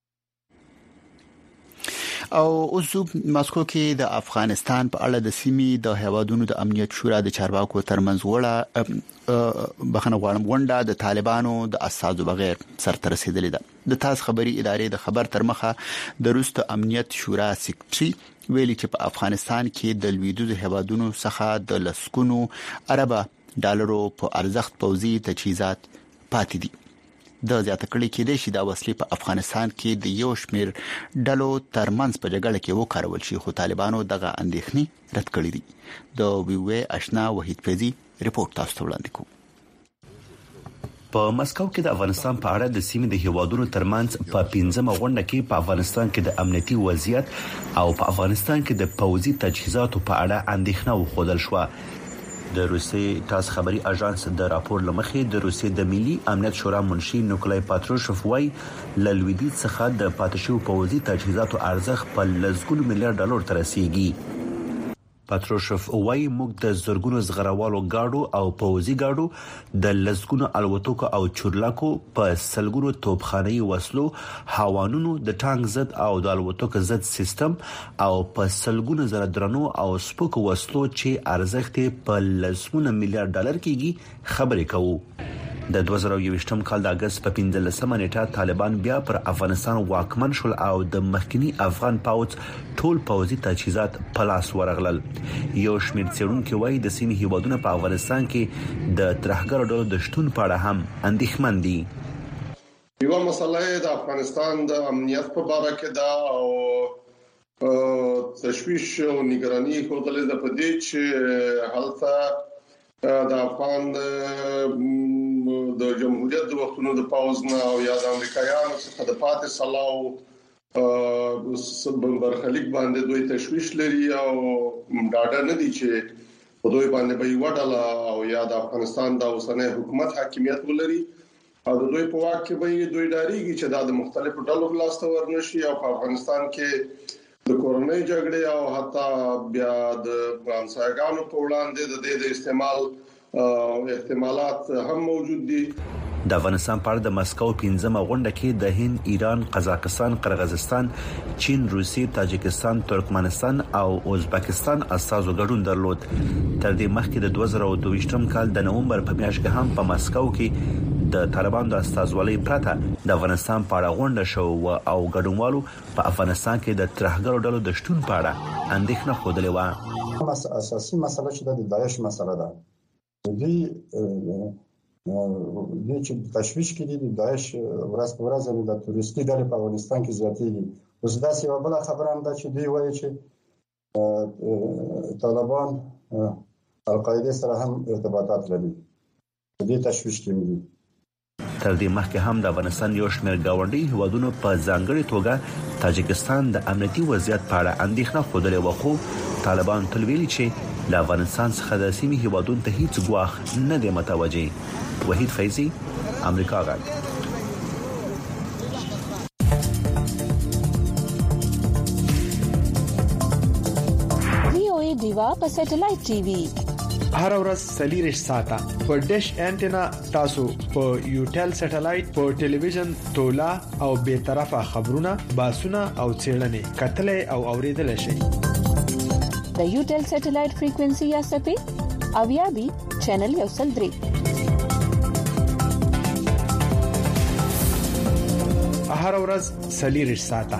Speaker 1: او اوس ماسکو کې د افغانستان په اړه د سیمې د هیوادونو د امنیت شورا د چارواکو ترمنځ وړه بخنه غواړم غونډه د طالبانو د اساسو بغیر سرته رسیدلې ده. د تاس خبري ادارې د خبر تر مخه د روس امنیت شورا سیکریټري ویلي چې په افغانستان کې د لویدیځ هیوادونو څخه د لسکونو اربه ډالرو په ارزښت پوځي تجهیزات پاتې دي. د زیاته کړي کې د شي د وسلې په افغانستان کې د یو شمیر ډلو ترمنځ په جګړه کې وکړول شي خو طالبانو دغه اندېښنې رد کړې دي. د وی وی آشنا وحید فیضی رپورت تاسو ته وړاندې کوم.
Speaker 25: په مسکو کې د افغانستان په اړه د سیمې د هیوادونو ترمنځ په پنځمه غونډه کې په افغانستان کې د امنیتي وضعیت او په افغانستان کې د پوځي تجهیزاتو په اړه اندېښنه وښودل شو. د روسي تاس خبري اژانس د راپور لمخې د روسي د ملي امنیت شورا منشي نیکولای پاتروشوف وای لویدي څخه د پاتشو پوځي تجهیزاتو ارزښت په لسګونو میلیارډ ډالر تر رسیدي. پاتروشف وایي موږ د زرګونو زغروالو گاډو او پوزي گاډو د لزګونو الوتکو او چورلاکو په سلګونو توپخانه‌ي وسلو هاوانونو د ټانک ضد او د الوتکو ضد سیستم او په سلګونو زره درنو او سپوکو وسلو چې ارزښت په لسمونه میلیارډ ډالر کېږي خبرې کوو. د دوه زره یوویشتم کال د اگست په پنځلسمه نیټه طالبان بیا پر افغانستان واکمن شول او د مخکنی افغان پاوڅ ټول پوځي تجهیزات په لاس ورغلل. یو شمېر څېړونکو وایي د سیمې هیوادونو په افغانستان کې د ترهګرو ډلو د شتون په اړه هم اندېښمن دي.
Speaker 3: یو مسله د افغانستان د امنیت په اړه کې دا او تشویش او نگرانی خوغلې د پدې چې حالته د افغان د جمهوریت د وختونو د پاوز نه او یا د امریکایانو څخه د پاتې سلاو سبب برخلیک باندې دوی تشویش لري او ډاډه نه دي چې په دوی باندې به وډاله او یا د افغانستان د اوسنۍ حکومت حاکمیت ولري او د دوی په واک کې به دوی ډاریږي چې دا د مختلفو ډلو لاسته ورنشي او په افغانستان کې د کورونی جګړې او حتی بیا د همسایګانو په وړاندې د دې د استعمال احتمالات هم موجود دي.
Speaker 25: د افغانستان په اړه د مسکو پنځمه غونډه کې د هند، ایران، قزاقستان، قرغیزستان، چین، روسیې، تاجکستان، ترکمنستان او ازبکستان استازو ګډون درلود. تر دې مخکې د دوه زره دوه ویشتم کال د نومبر په میاشت کې هم په مسکو کې د طالبانو د استازولۍ پرته د افغانستان په اړه غونډه شو او ګډونوالو په افغانستان کې د ترهګرو ډلو د شتون په اړه اندېښنه خوده و.
Speaker 4: اساسي مسله چې د داعش مسله ده. دوی دوی چې تشویش کړي د داعش ورځ په ورځ د تورستي ډلې په افغانستان کې زیاتېږي. اوس دا یو بل خبره هم ده چې دوی وایي چې طالبان القاعده سره هم ارتباطات لري. دې تشویش کوي.
Speaker 25: تر دې مخکې هم د افغانستان یو شمېر گاونډي هیوادونو په ځانګړي توګه تاجکستان د امنیتي وضعیت په اړه اندېښنه خوده و خو طالبان تل ویلي چې له افغانستان څخه د سیمې هیوادونو ته هیڅ ګواښ نه دی متوجه. وحید فیضی، امریکا غږ.
Speaker 5: وی او ای دیوا په سټلایټ ټي وي
Speaker 6: هر ورځ سلیریش ساته په ډیش انټینا تاسو په یوټل سټلایټ په ټلویزیون تولا او به طرفه خبرونه باسونه او چیرلنې کتلې او اوریدل شي.
Speaker 5: د یوټل سټلایټ فریکوئنسي یا سپې اویا بي چینل یو سل درې.
Speaker 6: هر ورځ سلیریش ساته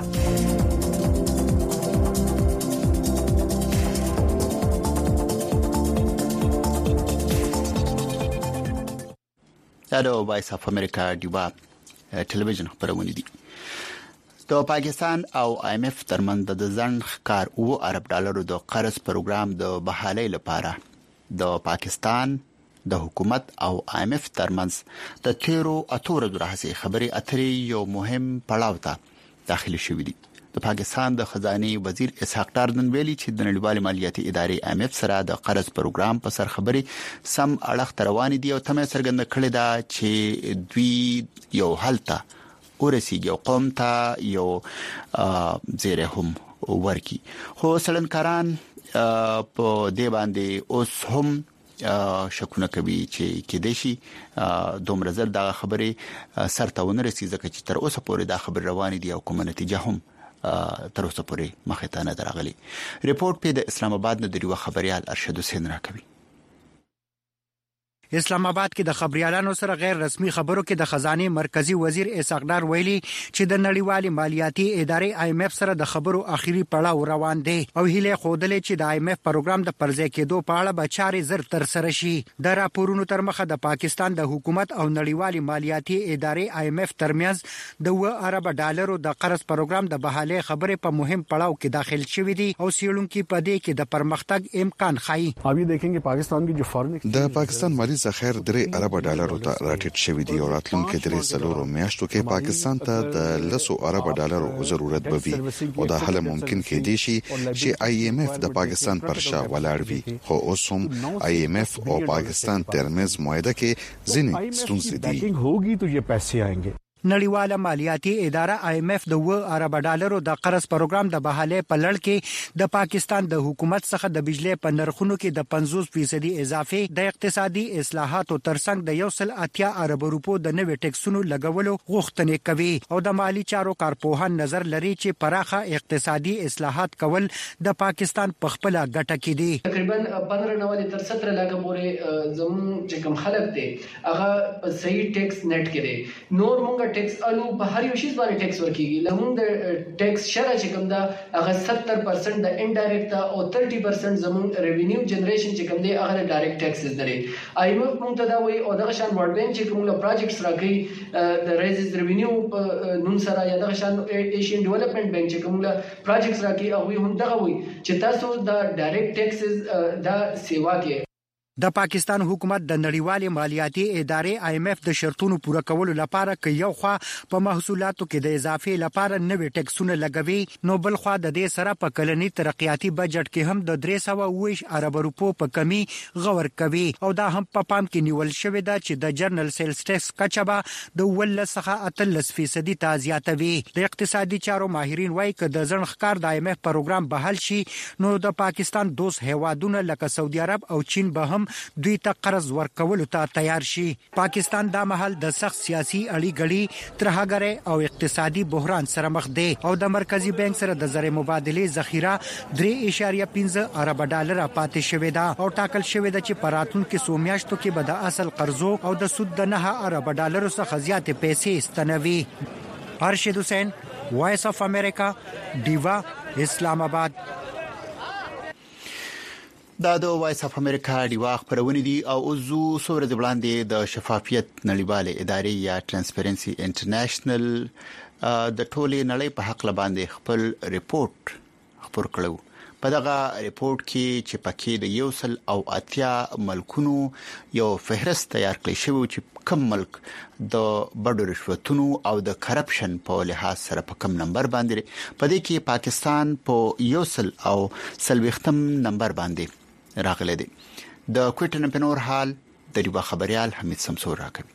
Speaker 1: دا وایس اف امریکا دیوا ټلویزیون خبرونه دي. د پاکستان او آی ایم ایف ترمنځ د ځنډ ښکار او ارب ډالرو د قرض پروګرام د بحالۍ لپاره د پاکستان د حکومت او آی ایم ایف ترمنځ د تیرو اتورو دراسي خبري اترې یو مهم پړاو ته داخلي شوې دي. د پاکستان د خزانه وزیر اسحاق ډار نن ویلي چې د نړیوال مالیاتي ادارې آی ایم ایف سره د قرض پروګرام په سر خبري سم اړخ روان دي او تمه څرګنده کړې ده چې دوی یو حالت ورسیږي او قوم ته یو زیره هم ورکی. خو سلنکاران په دې باندې اوس هم شکونه کوي چې کې د شي دومره زر د خبرې سرتاونه رسي ځکه چې تر اوسه پورې د خبر روان دي او کومه نتیجه هم تر اوسه پورې مخه ته نه درغلي. ریپورت په د اسلام آباد نه دریو خبريال ارشد حسین راکوي.
Speaker 7: اسلام آباد کې د خبريالانو سره غیر رسمي خبرو کې د خزانه مرکزی وزیر اسحاق ډار ویلي چې د نړیوالې مالیاتي ادارې آی ایم ایف سره د خبرو اخیری پړاو روان دي او هیله خودلې چې د آی ایم ایف پروګرام د پرځې کېدو په اړه به چارې زر تر سره شي. د راپورونو تر مخه د پاکستان د حکومت او نړیوالې مالیاتي ادارې آی ایم ایف ترمنځ د و ارب ډالرو د قرض پروګرام د بحالۍ خبرې په مهم پړاو کې داخل شوې دي او سیړونکو په دې کې د پرمختګ امکان ښایي.
Speaker 26: ابي دیکھیں پاکستان کی جو فارن
Speaker 27: د پاکستان مالی ذخایر درې ارب ډالرو ته راټیټ شوې دي او راتلونکي درې سلورو میاشتو کې پاکستان ته د لسو ارب ډالرو ضرورت به وي او دا حل ممکن کېدی شي چې آی ایم ایف د پاکستان پر شا ولاړ وي. خو اوس هم آی ایم ایف او پاکستان ترمنځ معاهده کې ځینې ستونزې دي.
Speaker 26: होगी तो ये पैसे आएंगे.
Speaker 7: نړیواله مالیاتي اداره آی ایم ایف د و ارب ډالرو د قرض پروګرام د بحاله په لړ کې د پاکستان د حکومت څخه د بجلی په نرخونو کې د پنځوس فیصد اضافه د اقتصادي اصلاحاتو ترڅنګ د یو سل اتیا ارب روپو د نوې ټیکسونو لګولو غوښتنې کوي او د مالی چارو کارپوهان نظر لري چې پراخه اقتصادي اصلاحات کول د پاکستان په خپل ګټه کې دي.
Speaker 2: تقریبا پندرہ نواله تر سترہ لکه پورې زمون چې کوم خلک دي هغه په صحیح ټیکس نت کې دي. نور مونږه ټیکس الو په هر یو شی باندې ټیکس ورکیږي. لمون د ټیکس شرع چې کوم دا هغه ستر پرسنټ د انډایرکټ او تیس پرسنټ زمون ریوینیو جنریشن چې کوم دی هغه ډایرکټ ټیکسز دي. آی ایم ایف مونږ ته دا وایي او دغه شان ورلد بانک چې کوم له پروجیکټس راکړي د ریزز ریوینیو په نوم سره یا دغه شان ایشین ډیولپمنٹ بانک چې کوم له پروجیکټس راکړي او هم دغه وایي چې تاسو د ډایرکټ ټیکسز دا سیوا کې
Speaker 7: د پاکستان حکومت د نړیوالې مالیاتي ادارې آی ایم ایف د شرطونو پوره کولو لپاره کې یو خوا په محصولاتو کې د اضافه لپاره نوې ټیکسونه لګوي نو بل خوا د دې سره په کلنی ترقیاتي بجټ کې هم د درې سوه اوه ویشت ارب روپو په کمی غور کوي او دا هم په پام کې نیول شوی دا چې د جرنل سیلز ټیکس کچبه د ولس څخه اتلس فیصد ته زیاتوي. د اقتصادي چارو ماهرین وایي چې د ځن ښکار د آی ایم ایف پروګرام بحال شي نو د پاکستان دوست هیوادونه لکه سعودي عرب او چین به هم دوی ته قرض ورکولو ته تیار شي. پاکستان دا مهال د سخت سیاسي اړیګړي ترهګرۍ او اقتصادي بحران سره مخ دی او د مرکزی بانک سره د زر مبادله ذخیره درې اشاریه پنځه ارب ډالر پاتې شوې ده او ټاکل شوې ده چې په راتلونکو څو میاشتو کې به د اصل قرضو او د سود د نه ارب ډالر څخه زیاتې پیسې ستنوي. ارشد حسین، وایس اف امریکا، دیوا، اسلام آباد.
Speaker 1: دا د وایس اف امریکا دیوا خبرونه دي او اوزو سور د وړاندې د شفافیت نړیواله ادارې یا ترانسپیرنسي انټرنیشنل د ټولې نړۍ په حق لباندې خپل ریپورت خبر کړو. په دغه ریپورت کې چې پکې د یو سل او اتیا ملکونو یو فهرست تیار کړی شوی چې کم ملک د بډو رشوتونو او د کرپشن په لحاظ سره په کم نمبر باندې په دې کې پاکستان په یو سل او سلويختم نمبر باندې راغلی دی. د کوټن په نور حال د ریوا خبريال حمید سمسور راکوي.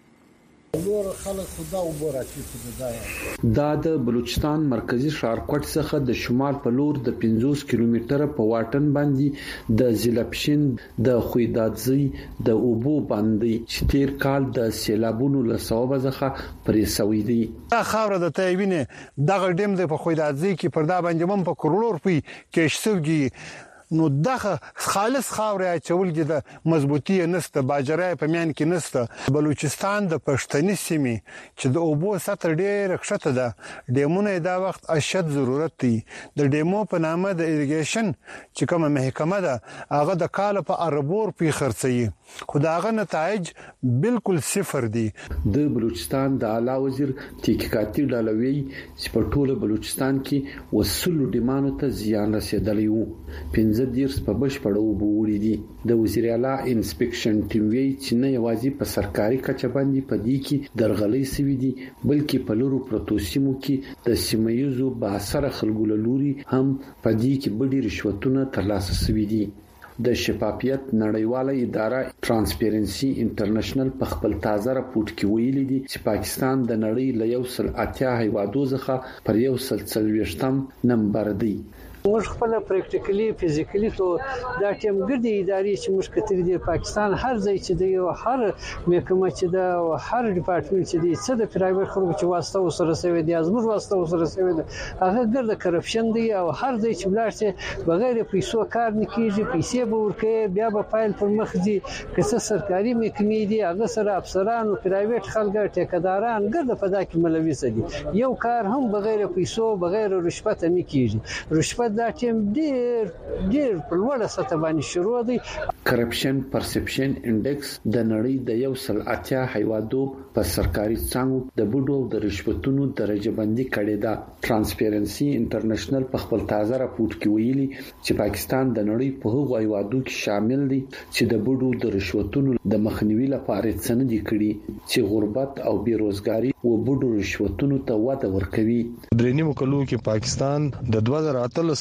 Speaker 8: دا د بلوچستان مرکزی ښارکوټ څخه د شمال په لور د پنځوس کیلومتره په واټن باندې د زیلپشین د خویدادزي د اوبو باندې چې تیر کال د سیلابونو له سبب څخه پرې سوي دي.
Speaker 9: دا خاور د تایوینه دغه ډیم د په خویدادزي کې پر دا باندې مم په کروڑ روپی کې شتوږي نو دغه خالص خاورې چول کې د مضبوطی نسته باجرای په میان کې نسته. بلوچستان د پښتني سیمې چې د اوبو سطح ډېر کښته ده ډیمونه دا وخت اشد ضرورت دی. د ډیمو په نامه د ایریګیشن چې کومه محکمه ده هغه د کال په اربور په خرڅي خو داغه نتایج بالکل صفر دي.
Speaker 8: د بلوچستان د اعلی وزیر تحقیقاتي ډلوي چې په ټوله بلوچستان کې وسلو ډیمانو ته زیان رسیدلی وو. پنځه دیرس په بشپړ اوبو وړي دي. د وزیر اعلی انسپیکشن ټیم وی چې نه یوازې په سرکاري کچه باندې په دې کې درغلي سوي دي بلکې په لورو پروتو سیمو کې د سیمایزو با اثر خلکو لوري هم په دې کې بډې رشوتونه ترلاسه سوي دي. د شفافیت نړیواله اداره ترانسپیرنسي انټرنیشنل په خپل تازه راپورټ کې ویلي دي چې پاکستان د نړۍ له یو سل اتیا هیوادو څخه پر یو سل څلويښتم نمبر دی.
Speaker 10: موږ خپل پریکټیکلی فزیکلی ته دا ټیم ګرځي ادارې چې موږ کتري د پاکستان هر ځای چې دی او هر محکمه چې دا او هر ډپارټمنټ چې دی څه د پرایویټ خلکو چې واسطه وسره سوي دي ازمر واسطه وسره سوي دي هغه ګرد کرپشن دی او هر ځای چې بلار چې بغیر پیسو کار نه کیږي پیسې به ورکه بیا به فایل پر مخ دي کسه سرکاري محکمې دي هغه سره افسران او پرایویټ خلک ټیکداران ګرد په دا کې ملوث دي. یو کار هم بغیر پیسو بغیر رشوت نه کیږي. رشوت دا ټیم ډیر ډیر په لوړه سطح باندې شروع دی.
Speaker 8: کرپشن پرسپشن انډیکس د نړۍ د یو سل اتیا هیوادو په سرکاري څانګو د بډو د رشوتونو درجه بندي کړې ده. ترانسپیرنسي انټرنیشنل په خپل تازه راپورټ کې ویلي چې پاکستان د نړۍ په هغو هیوادو کې شامل دی چې د بډو د رشوتونو د مخنیوي لپاره څه نه دي کړي چې غربت او بیروزګاری او بډو رشوتونو ته وده ورکوي.
Speaker 11: درې نیمو کلو کې پاکستان د دوه زره اتلس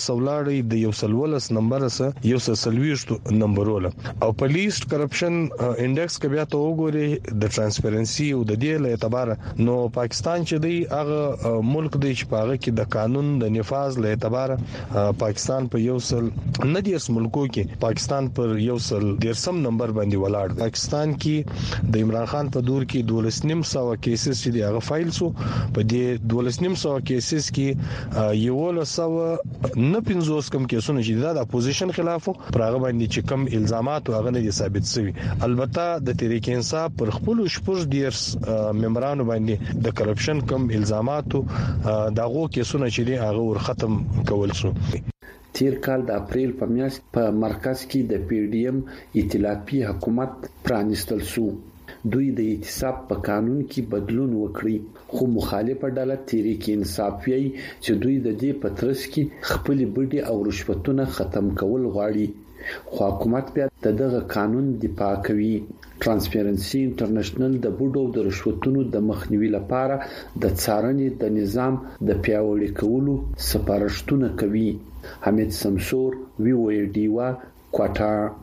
Speaker 11: سولاړی د یو سلولس نمبر سره یو سلويشت نمبر ولا او په لیست کرپشن انډیکس کې بیا ته وګوري د ترانسپیرنسي او د دې له اعتبار نو پاکستان چې دی هغه ملک دی چې پاغه کې د قانون د نفاذ له اعتبار پاکستان په یو سل نه دیرس ملکو کې پاکستان پر یو سل دیرسم نمبر باندې ولاړ دی. پاکستان کې د عمران خان په دور کې دولس نیم سو کیسز چې دی هغه فایل سو په دې دولس نیم سو کیسز کې یو له سو نه پنځوس کم کیسونه چې د اپوزیشن خلاف پر هغه باندې چې کم الزامات هغه نه ثابت شوی. البته د تحریک انصاف پر خپل شپږ دیرس ممبرانو باندې د کرپشن کم الزامات دغه کیسونه چې دی هغه ور ختم کول شو.
Speaker 8: تیر کال د اپریل په میاشت په مرکز کې د پی ډی ایم ائتلافي حکومت پرانستل شو. دوی د اعتصاب په قانون کې بدلون وکړي خو مخالفه ډله تحریک انصاف یې چې دوی د دې په ترڅ کې خپل بډي او رشوتونه ختم کول غواړي خو حکومت بیا دغه قانون دفاع کوي. ترانسپیرنسي انټرنیشنل د بډو د رشوتونو د مخنیوي لپاره د څارنې د نظام د پیاوړي کولو سپارښتنه کوي. حمید سمسور وی او ډیوا کوټا.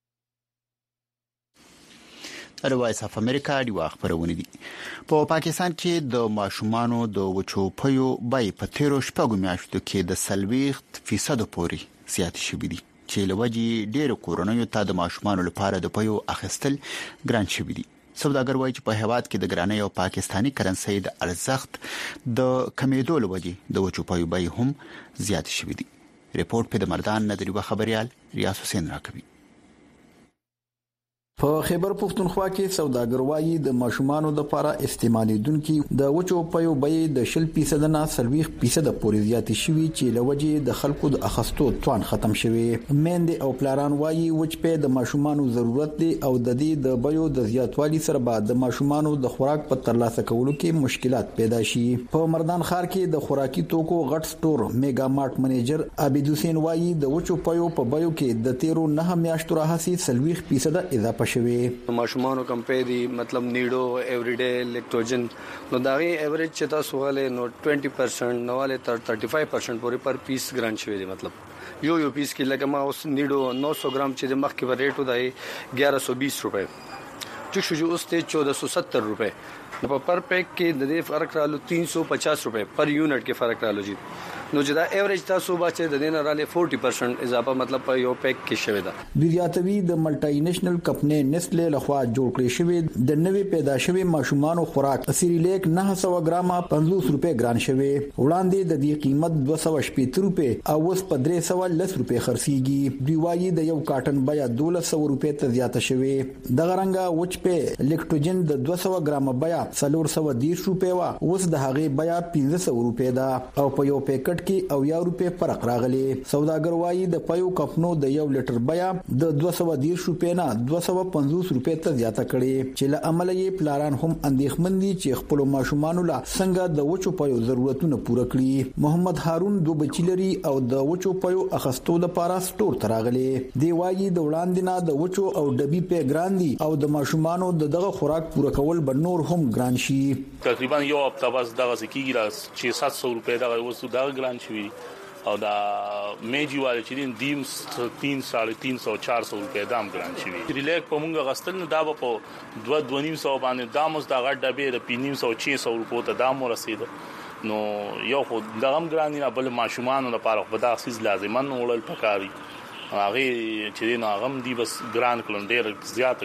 Speaker 1: د وایس اف امریکا دی خبرونه دي. په پاکستان کې د ماشومانو د وچو پيو بای په تیرو شپږو میاشتو کې د سلويخت فیصد پورې زیات شوی دي چې لوجي ډېر کورونیو ته د ماشومانو لپاره د پيو اخیستل ګران شوی دي. سوداګر وایي چې په هواد کې د ګرانۍ او پاکستانی کرنسي د ارزښت د کمیدو لوجي د وچو پيو بای هم زیات شوی دي. ریپورت په د مردان ندری خبريال ریاض حسین راکوي.
Speaker 13: په خیبر پښتونخوا کې سوداګر وایي د ماشومانو د لپاره استعمالیدونکو د وچو پيو بې د شل فیصد نه سلويخ فیصد پورې زیات شوی چې لوجه د خلکو د اخستو توان ختم شوی. مېند او پلاران وایي وچ په د ماشومانو ضرورت دي او د دې د بيو د زیاتوالي سره بعد د ماشومانو د خوراک په ترلاسه کولو کې مشکلات پیدا شي. په مردان ښار کې د خوراکي توکو غټ سٹور میگا مارټ منیجر عبید حسین وایي د وچو پيو په بيو کې د تیرو نه میاشتو راهسي سلويخ فیصد اضافه شوی.
Speaker 14: ماشومانو کمپې دي مطلب نیډو ایوری ډے لیکټوجن نو داغي ایوریج چې تاسو غواړئ نو بیس پرسنٹ نواله تر پنځه پنځه پرسنٹ پورې پر پیس ګران شوی دی. مطلب یو یو پیس کې لکه ما اوس نیډو نو سو ګرام چې د مخ کې ور ریټ ودای اګیارہ سو بیس روپے چې شو اوس ته چودہ سو ستر روپے په پر پیک کې د دې فرق رالو تین سو پچاس روپے پر یونټ کې فرق رالو جی نو چې دا ایوریج تاسو باچې د دینه رااله چالیس پرسنٹ اضافه مطلب په یو پیک کې شوی دا.
Speaker 13: بیاتوی د ملټی نېشنل کمپنی نسلې لخوا جوړ کړی شوی د نوې پیدا شوی ماشومانو خوراک سیریلیک نه سو ګرامه پنځوس روپے ګران شوی. وړاندې د دې قیمت دوه سوه شپږ روپے او اوس په درې سوه لس روپے خرڅيږي. دیوایي د یو کارټن بیا دولس سوه روپے ته زیاته شوی. د غرنګا وچ په لیکټوجن د دوه سوه ګرامه بیا څلور سوه دېرش روپے وا اوس د هغه بیا پنځه سوه روپے دا او په یو پیکټ کې او یو روپے فرق راغلی. سوداګر وایي د پيو کفنو د یو لیټر بیا د دوه سوه دېرش روپے نه دوه سوه پنځوس روپے ته زیاته کړي چې له عمل یې پلاران هم اندېښمن دي چې خپل ماشومان لا څنګه د وچو پيو ضرورتونه پوره کړي. محمد هارون دو بچیلري او د وچو پيو اخستو لپاره سٹور تراغلي. دی وایي د وړاندې نه د وچو او ډبي په ګران دي او د ماشومانو دغه خوراک پوره کول به نور هم ګران شي.
Speaker 15: تقریبا یو هفته بس دغه سکیږي را چې سات سو روپے دغه وسو دا ګران شي او دا میجی والے چې دین دیم تین ساڑھے تین سو چار سو روپے دام ګران شي. ریلیک په مونږه غستل نه دا په دوه دوه نیم سو باندې داموس دا غټ ډبې د پینیم سو چھ سو روپو ته دام ورسید نو یو خو دغم ګران نه بل ماشومان لپاره په داسې لازمان وړل پکاري هغه چې دین هغه دی بس ګران کلندر زیات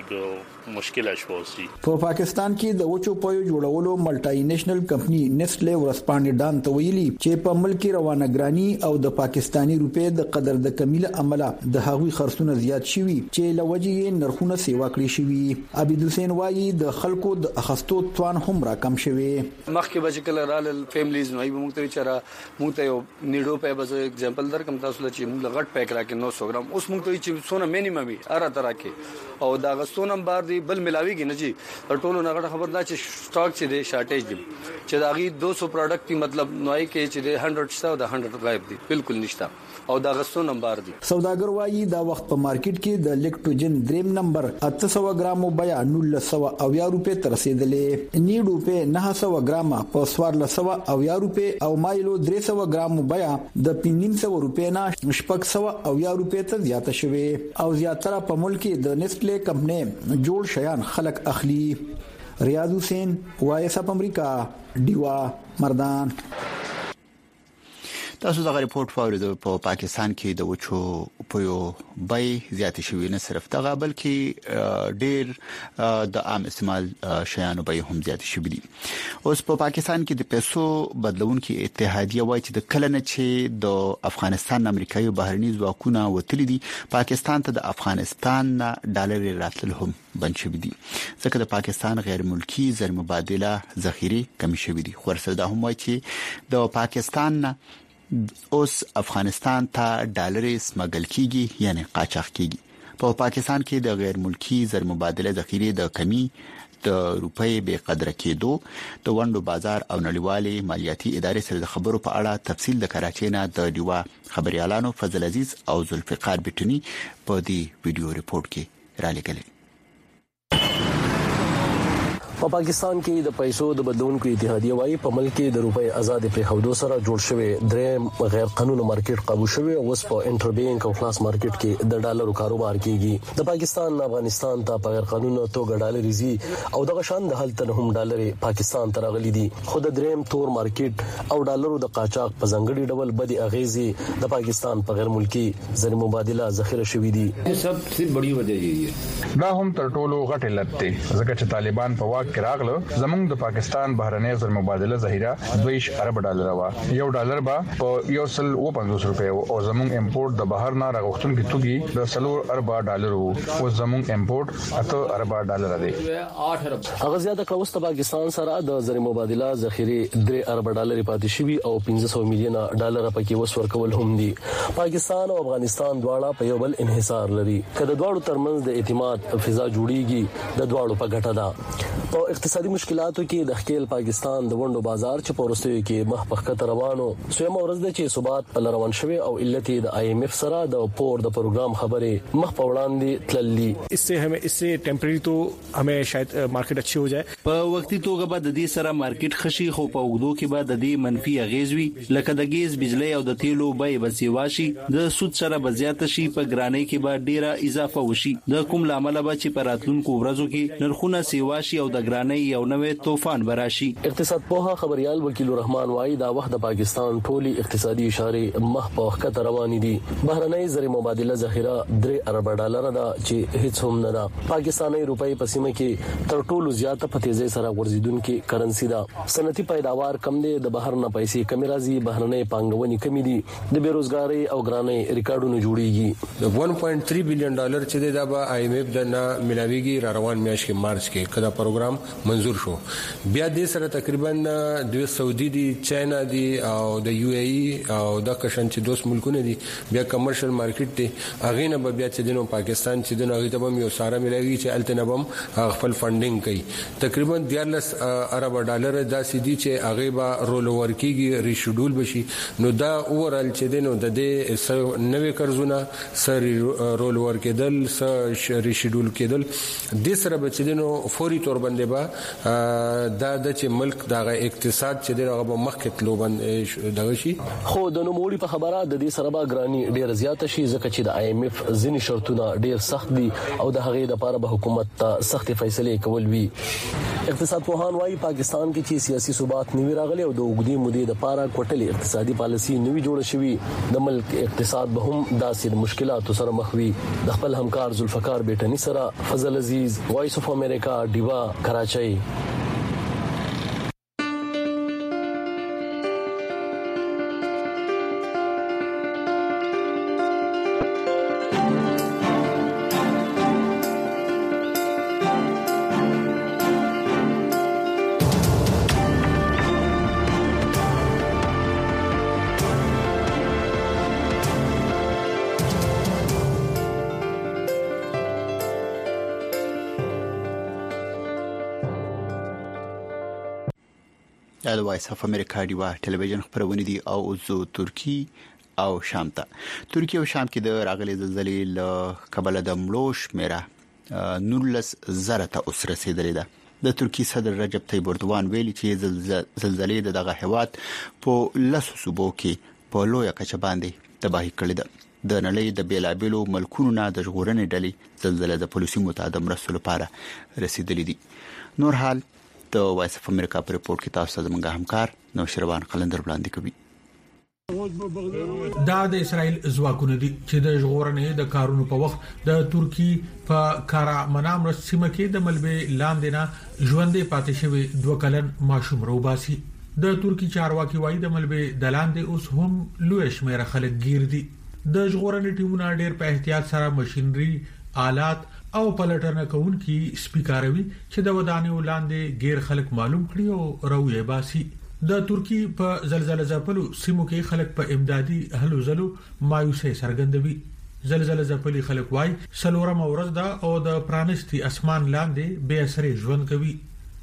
Speaker 15: مشکله شو سي.
Speaker 13: په پاکستان کې د وچو پيو جوړولو ملټی نېشنل کمپنی نسلې ورسپانډ ډان ته ویلي چې په ملک روانه ګرانی او د پاکستانی روپې د قدر د کمیله عمله د هغوی خرڅونه زیات شوي چې لوجې نرخونه سیوا کړی شوي. عبید حسین وایي د خلکو د اخستو توان هم راکم شوي.
Speaker 14: مخکې بچکل رال فیملیز نو موږ ته چر موږ ته یو نیډو په بس اگزامپل در کوم تاسو چې موږ غټ پیک راکې نو سو ګرام اوس موږ ته چې سونه مینیمم اره ترا کې او دا غسونم بار دی بل ملاویږي نه جی ټولو نه خبر دا چې سٹاک چې دی شارټیج دی چې دا غي دو سو پروډکټ مطلب نوای کې چې دی سو شته او د سو غایب دي بالکل نشته او دا غسو نمبر دي.
Speaker 13: سوداګر وایي دا وخت په مارکیټ کې د لیکټوجن دریم نمبر اته سو ګرامو بیا نول سو او یا روپے تر رسیدلې نیډو په نه سو ګرام په سوار لسو او یا روپے او مایلو درې سو ګرامو بیا د پینځه سو روپے نه شپږ سو او یا روپے ته زیاته شوه او زیاتره په ملک د نسټلې کمپنی جوړ شیان خلق اخلي. ریاض حسین وایس اپ امریکا دیوا مردان.
Speaker 1: تاسو دا ریپورت فورد په پاکستان کې د وچو په یو بای زیات شوی نه صرف دغه بلکې ډیر د عام استعمال شیانو بای هم زیات شوی دي. اوس په پاکستان کې د پیسو بدلونکو اتحادیه وایي چې د کلنه چې د افغانستان امریکایي بهرني ځواکونه وتلي دي پاکستان ته د افغانستان ډالر راتلل هم بند شوی دي ځکه د پاکستان غیر ملکی زر مبادله ذخیره کم شوی دي. خو سره دا هم وایي چې د پاکستان اوس افغانستان ته ډالر سمګل کیږي یعنی قاچاق کیږي. په پاکستان کې د غیر ملکی زر مبادله ذخیره د کمی د روپۍ به قدر کېدو د وندو بازار او نړیوالې مالیاتي ادارې سره د خبرو په اړه تفصیل د کراچۍ نه د دیوا خبريالانو فضل عزیز او ذوالفقار بټنی په دې ویډیو ریپورت کې را لګلې.
Speaker 12: په پاکستان کې د پیسو د بدلونکو اتحادیه وايي په ملک کې د روپۍ آزاد پریښودو سره جوړ شوی درې غیر قانوني مارکیټ قابو شوی او اوس په انټر بانک او خلاص مارکیټ کې د ډالرو کاروبار کیږي. د پاکستان افغانستان ته په غیر قانوني توګه ډالر زی او دغه شان د حالت نه هم ډالر پاکستان ته راغلي دي. خو د دریم تور مارکیټ او ډالرو د قاچاق په ځنګړي ډول بدی اغیزي د پاکستان په غیر ملکی زر مبادله ذخیره شوې دي.
Speaker 16: سب څه بڑی وجہ یې دا هم تر ټولو غټه لته ځکه چې طالبان په واک کې راغله زمونږ د پاکستان بهرنۍ زر مبادله ذخیره دویش ارب ډالر وا یو ډالر با په یو سل او پنځوس روپے او زمونږ امپورټ د بهر نه راغښتون کې توګي د سلور ارب ډالر وو او زمونږ امپورټ اته ارب ډالر دی.
Speaker 12: آठ ارب هغه زیاته کړوست پاکستان سره د زر مبادله ذخیره درې ارب ډالر پاتې شوی او پنځه سوه میلیون ډالر پکې وسور کول هم دي. پاکستان او افغانستان دواړه په یو بل انحصار لري. کله دواړو ترمنځ د اعتماد فضا جوړیږي د دواړو په ګټه ده. په اقتصادي مشکلاتو کې د خپل پاکستان د وندو بازار چې پورستوي کې مخ په خطر روانو سویم ورځ د چې ثبات په روان شوی او علت د آی ایم ایف سره د پور د پروګرام خبره مخ په وړاندې تللی.
Speaker 17: इससे हमें इससे टेम्परेरी तो हमें शायद मार्केट अच्छी हो जाए.
Speaker 25: په وختي توګه به د دې سره مارکیټ خشي خو په وګړو کې به د دې منفي اغیز وي لکه د ګیس بجلی او د تیلو بیې به سیواشي د سود سره به زیات شي په ګرانۍ کې به ډیره اضافه وشي د کوم لامل به چې په راتلونکو ورځو کې نرخونه سیواشي او د ګرانۍ یو نوې طوفان براشي.
Speaker 12: اقتصاد پوها خبريال وکیل الرحمن وايي دا وخت د پاکستان ټولي اقتصادي اشاره مخ په خطر روان دي. بهرنۍ زر مبادله ذخیره درې ارب ډالر ده چې هیڅ هم نه ده. پاکستاني روپۍ په سیمه کې تر ټولو زیاته په تیزی سره ورزيدونکو کرنسي ده. صنعتي پیداوار کم دي د بهر نه پیسې کمی راځي بهرنۍ پانګونې کمی دي د بیروزګاری او ګرانۍ ریکارډونه جوړیږي.
Speaker 16: د one point three billion ډالر چې د آی ایم ایف د نه ملاویږي را روان میاشت کې مارچ کې کدا پروګرام منزور شو. بیا د سره تقریبا د سعودي دي چاینا دي او د یو ای ای او د کشن چې دوس ملکونه دي بیا کمرشل مارکیټ دي اغه نه بیا چې دنو پاکستان چې دنو هغه ته یو ساره ملایي چې التنبم خپل فندینګ کوي. تقریبا دیارلس ارب ډالر د سیدي چې هغه با رول ورکیږي ریشډول بشي نو دا اورال چې دنو د دې نوې قرضونه سر رول ورکېدل سر ریشډول کېدل د سره بچیدنو فوري تور باندې با دا د چې ملک دغه اقتصاد چې دغه مخکې تلو باندې دغه شي.
Speaker 12: خو د نوموړي په خبره د دې سره با ګرانی ډیر زیات شي ځکه چې د آی ایم ایف ځینی شرطونه ډیر سخت دي او د هغې لپاره به حکومت ته سخت فیصله کول وی. اقتصاد پوهان وايي پاکستان کې چې سیاسي ثبات نیوي راغلي او د وګړي مودې لپاره کوټلي اقتصادي پالیسي نیوي جوړه شوی د ملک اقتصاد به هم داسې مشکلاتو سره مخ وي. د خپل همکار ذوالفقار بیٹنی سره فضل عزیز وایس اف امریکا دیوا کراچۍ.
Speaker 1: د وایس اف امریکا دیوا ټلویزیون خبرونه دي او زو ترکی او شام ته ترکیه او شام کې د راغلي زلزلې له کبله د مړو شمیره نورلس زره ته اوس رسیدلې ده د ترکی صدر رجب طیب اردوغان ویلي چې زلزلې دغه هیواد په لاسو صوبو کې په لویه کچه باندې تباہي کړې ده د نړۍ د بیلابیلو ملکونو نه د ژغورنې ډلې زلزلې د پولیسي متعدد مرستو لپاره رسیدلې دي نور حال د وایس اف امریکا پر رپورټ کې تاسو زموږ همکار نو شروان قلندر وړاندې کوي
Speaker 18: دا د اسرائیل ځواکونو دي چې د ژغورنې د کارونو په وخت د ترکی په کارا منامر سیمه کې د ملبه لاندې نه ژوندې پاتې شوی دوه کلن ماشوم روباسي د ترکی چارواکي وایي د ملبه د لاندې اوس هم لوی شمېر خلک گیر دي د ژغورنې ټیمونه ډېر په احتیاط سره ماشينري آلات او پلټنه کوونکي سپیکاروي چې د ودانیو لاندې غیر خلک معلوم کړي او راوي باسي د ترکی په زلزلې ځپلو سیمو کې خلک په امدادي هلو زلو مایوسه سرګندوي زلزلې ځپلي خلک وای سلورم ورځ دا او د پرانستي اسمان لاندې به اثر ژوند کوي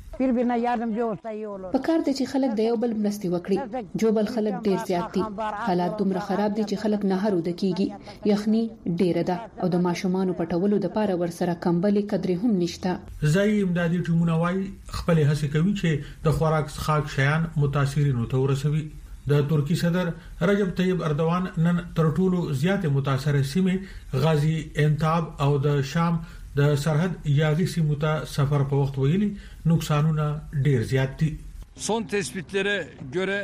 Speaker 5: په کار دي چې خلک د یو بل مرستي وکړي جو بل خلک ډیر زیات دي حالات دومره خراب دي چې خلک نه هرو د کیږي یخني ډیره ده او د ماشومان پټولو د پاره ورسره کمبلي قدرې هم نشته
Speaker 18: ځای امدادي ټیمونه وای خپل هڅه کوي چې د خوراک څخه شیان متاثرینو ته ورسوي د ترکی صدر رجب طیب اردوغان نن تر ټولو زیات متاثر سیمه غازی انتاب او د شام د سرحد یاغي سیمو ته سفر په وخت ویلي نقصانونه ډیر زیات دي
Speaker 19: son tespitlere göre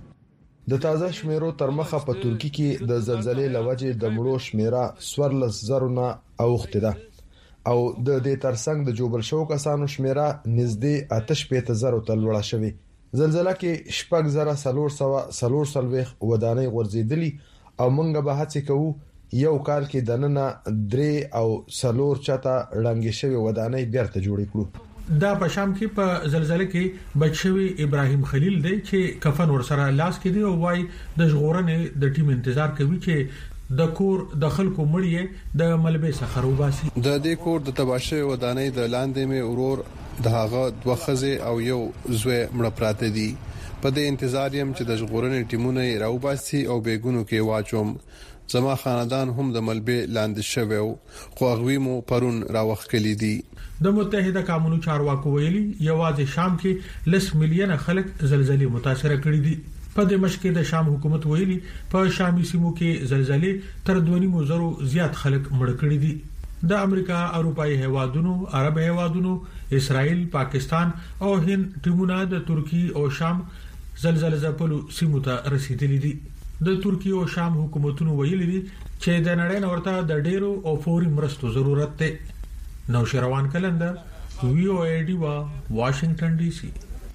Speaker 11: د تازه شمیرو تر مخه په ترکی کې د زلزلې لوجې د مړو شمیره سورلس زرونه اوخته ده او د دې ترڅنګ د جوبل شو کسانو شمیره نږدې آتش پېته زرو ته لوړه شوې زلزلہ کې شپږ زره سلور سوا سلور سلويخ ودانۍ غورځېدلې او موږ به هڅه کوو یو کال کې دننه درې او سلور چاته رنګ شوی ودانۍ بیرته جوړې کړو
Speaker 18: دا په شام کې په زلزلې کې بچوي ابراهيم خلیل دی چې کفن ورسره لاس کې دی او وايي د ژغورنې د ټیم انتظار کوي چې د کور د خلکو مړی د ملبه څخه روباسي
Speaker 20: د دې کور د تباشه ودانۍ د لاندې مې ورور د هغه دوه خزه او یو زوی مړ پراته دي په دې انتظار يم چې د ژغورنې ټیمونه راوباسي او بیګونو کې واچوم زما خاندان هم د ملبه لاندې شوی خو غوي مو پرون راوخکلی دي
Speaker 18: د متحده قومونو چارواکو ویلي یوازې شام کې لس میلیونه خلک زلزلې متاثر کړي دي په دمشق کې د شام حکومت ویلي په شامي سیمو کې زلزلې تر دوه نیمو زرو زیات خلک مړ کړي دي د امریکا اروپאי هیوادونو عرب هیوادونو اسرائیل پاکستان او هند ټیمونه د ترکی او شام زلزلې ځپلو سیمو ته رسیدلي دي د ترکی او شام حکومتونو ویلي دي چې د نړۍ نورته د ډیرو او فوري مرستو ضرورت ده نو شروان کلندر وی او ای ډی وا واشنگټن ډي سي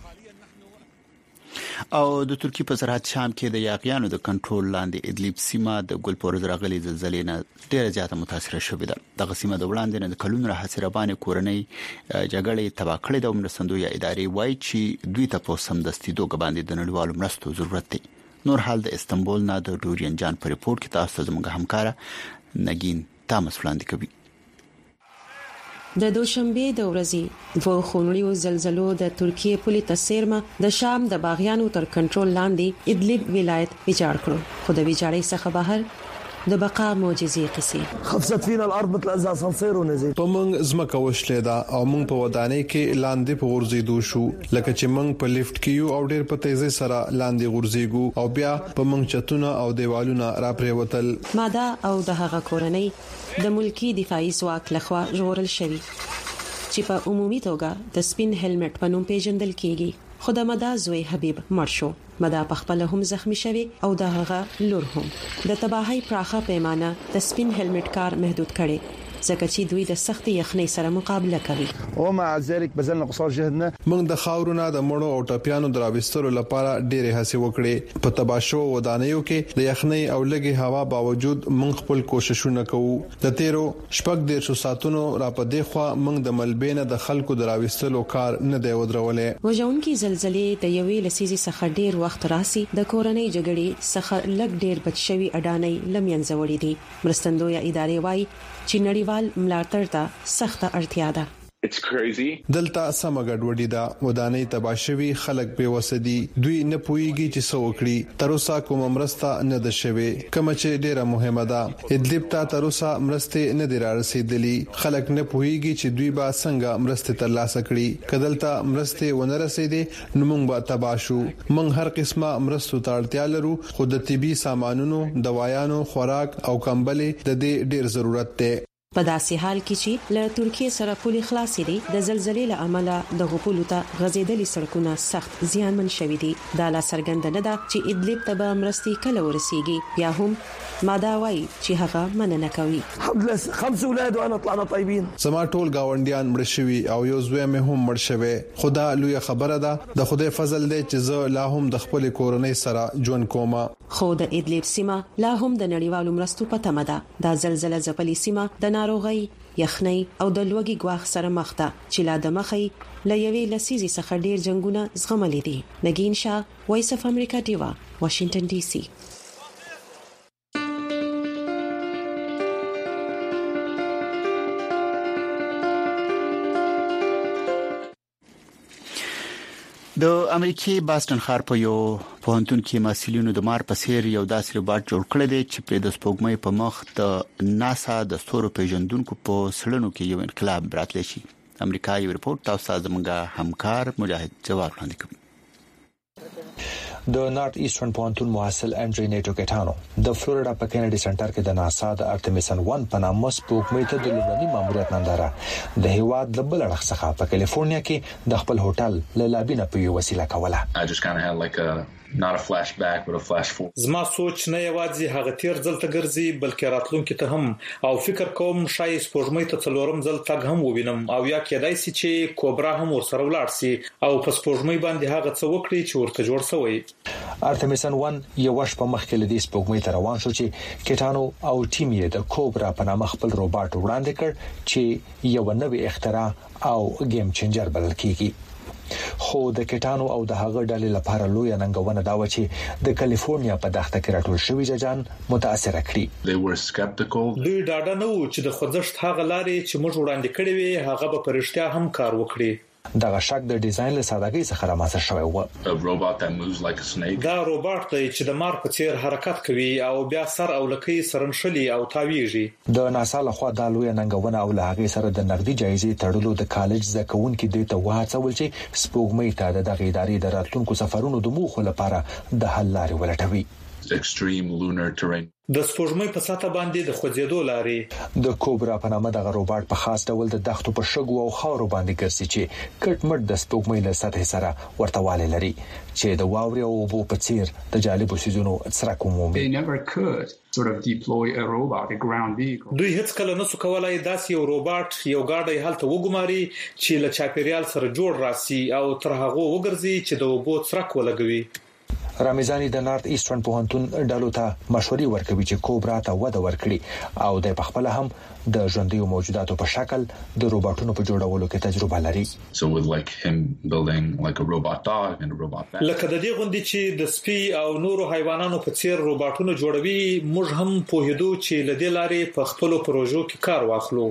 Speaker 1: او د ترکی په سرحد شام کې د یاغیانو د کنټرول لاندې ادلیب سیمه د ګلپورز راغلي زلزلې نه ډیره زیاته متاثر شوې ده د قسمه د وړاندې نه د کلونو راهسره باندې کورنۍ جګړې تباہ کړې د مرستندوی ادارې وایي چې دوی ته په سمدستي دوه باندې د نړیوالو مرستو ضرورت دی نور حال د استنبول نه د ډورین جان په ریپورت کې تاسو زموږ همکار نگین تامس وړاندې کوي
Speaker 21: د دوشنبه د ورځې دوه خونړیو زلزلو د ترکیه پولي تسیرمه د شام د باغیانو تر کنټرول لاندې ادلب ولایت ویجاړ کړو خو د ویجاړۍ څخه بهر د بقا معجزې قصې
Speaker 22: خفصت فينا الارض مثل اسانسير ونزل
Speaker 20: په موږ زمکه وشلې دا او موږ په ودانۍ کې لاندې په غورځېدو شو لکه چې موږ په لیفټ کې یو او ډېر په تیزی سره لاندې غورځېګو او بیا په موږ چتونه او دیوالونه را پریوتل
Speaker 21: ماده او د هغه کورنۍ د ملکی دفاعي ځواک لخوا ژغورل شوی چې په عمومي توګه د سپین هیلمټ په نوم پیژندل کیږي خو د مدا زوی حبیب مړ شو مدا په خپل هم زخمی شوی او د هغه لور هم د تباہی پراخه پیمانه د سپین هیلمټ کار محدود کړي ځکه چې دوی د سخت یخنۍ سره مقابله کوي
Speaker 22: او مع ذلك بذلنا قصار جهدنا
Speaker 20: موږ د خاورونو د مړو او ټاپیانو دراوستلو لپاره ډېرې هڅې وکړې په تباشو ودانیو کې د یخنۍ او لګي هوا باوجود موږ خپل کوششونه کوو د تیرو شپږ دیرشو ساتونو را پدې خوا موږ د ملبینه د خلکو دراوستلو کار نه دی ودرولې
Speaker 21: وژونکي زلزلې د یوې لسیزې څخه ډېر وخت راسي د کورنۍ جګړې څخه لږ ډېر بچوي اډانې لمینځوړې دي مرستندوی ادارې وايي چې نړیوال ملاتړ ته سخت اړتیا ده
Speaker 20: دلته سم ګډوډي دا ودانۍ تباشوي خلک به وسدي دوی نه پويږي چې څو وکړي تر اوسه کوم مرسته نه ده شوي کوم چې ډیره مهمه ده ادلب ته تر اوسه مرسته نه دی رسیدلي خلک نه پويږي چې دوی به څنګه مرسته ترلاسه کړي کدلته مرسته ونه رسیدي نو موږ به تباشو موږ هر قسمه مرستو ته اړتیا لرو خو د طبي سامانونو دوايانو خوراک او کمبلې د دې ډیر ضرورت دی
Speaker 21: په داسې حال کې چې له ترکیه سره پولي خلاصې دي د زلزلې له امله د غپولو ته غزیدلي سړکونه سخت زیانمن شوي دي دا لا څرګنده نه ده چې ادلب ته به مرستي کله ورسیږي یا هم ماده وايي چې هغه مننه کوي
Speaker 22: خمس اولاد وانا طلعنا طيبين
Speaker 20: سما ټول گاونډیان مړ شوي او یو زوی مې هم مړ شوی خدا لوی خبره ده د خدای فضل دی چې زه لا هم د خپل کورنۍ سره ژوند کوم
Speaker 21: خو د ادلب سیمه لا هم د نړیوالو مرستو په تمه ده دا زلزلہ ځپلې سیمه د ناروغي یخنۍ او د لوګي ګواښ سره مخ ده چې لا د مخې ل یوې لسیزي څخه ډیر جنگونه زغملې دي نگین شاه وایس اف امریکا دیوا واشنگټن ډي سي
Speaker 1: د امریکای باستون ښار په یو پوهنتون کې مسؤلینو د مار په سیر یو داسې روباټ جوړ کړی دی چې په د سپوږمۍ په مخ د ناسا د ستورو پیژندونکو په سړنو کې یو انقلاب راتلی شي امریکایي ریپورت تاسو زموږه همکار مجاهد جواب وړاندې کوي
Speaker 3: د نارت ایسټرن پوهنتون محصل انډری نیټو کټانو د فلوریدا په کینیډي سنټر کې د ناسا د ارتمیسن ون په نامه سپوږمۍ ته د لومړني ماموریت ننداره د هیواد د بل اړخ څخه په کالیفورنیا کې د خپل هوټل له لابینه په یو وسیله کوله
Speaker 4: I just kind of had like a not a flashback but a flash forward
Speaker 6: زما سوچ نه یوازې هغه تیر ځل ته ګرځي بلکې راتلونکي ته هم او فکر کوم شای سپوږمۍ ته څلورم ځل تګ هم ووینم او یا کېدای شي چې کوبرا هم ورسره ولاړ شي او په سپوږمۍ باندې هغه څه وکړي چې ورته جوړ شوی
Speaker 3: ارتمیسن ون یو وش په مخ کې لدی سپوږمۍ ته روان شو چې کټانو او ټیم یې د کوبرا په نامه خپل روباټ وړاندې کړ چې یو نوې اختراع او گیم چینجر بلل کیږي خو د کټانو او د هغه ډلې لپاره لوی ننګونه دا و چې د کالیفورنیا په دښته کې راټول شوی ججان متاثر کړي
Speaker 4: they were skeptical
Speaker 6: دوی ډاډه نه وو چې د خوځښت هغه لارې چې موږ وړاندې کړې وي هغه به پرشتیا هم کار وکړي
Speaker 3: دغه شک د ډیزاین له سادهګۍ څخه رامنځته شوی و
Speaker 4: a robot that moves like a snake
Speaker 6: دا روباټ دی چې د مار په څیر حرکت کوي او بیا سر او لکۍ سرنشلي او تاویږي
Speaker 3: د ناسا لخوا د لوی ننګونه او له هغه سره د نقدي جایزې تړلو د کالج زکونکو د ته وهڅول چې سپوږمۍ ته د دغه ادارې د راتلونکو سفرونو د موخو لپاره د حل لارې ولټوي
Speaker 4: extreme lunar terrain
Speaker 6: د سپوږمۍ په سطح باندې د خوځېدو لارې
Speaker 3: د کوبرا په نامه د روباټ په خاص ډول د دښتو په شګو او خاورو باندې ګرځي چې کټمټ د سپوږمۍ له سطح سره ورتهواله لري چې د واوري او اوبو په څیر د جالبو سيزونو سره کومومي
Speaker 23: They never could sort of deploy a robot a ground vehicle
Speaker 6: دوی هیڅ کله نسو کولای داسې یو روباټ یو گاډي حالت وګماري چې له چاپیریال سره جوړ راسي او تر هغه وګرځي چې د اوبو څرک ولګوي
Speaker 3: رامزانی د نارت ایسټرن پوهنتون ډالو ته مشورې ورکوي چې کوبرا ته وده ورکړي او د پخپل هم د ژوندۍ موجوداتو په شکل د روباټونو په جوړولو کې تجربه لري
Speaker 4: so with like him building like a robot dog and a robot bat
Speaker 6: لکه د دې غوندي چې د سپي او نورو حیواناتو په څیر روباټونه جوړوي موږ هم پوهېدو چې لدې لارې په خپل پروژو کې کار واخلو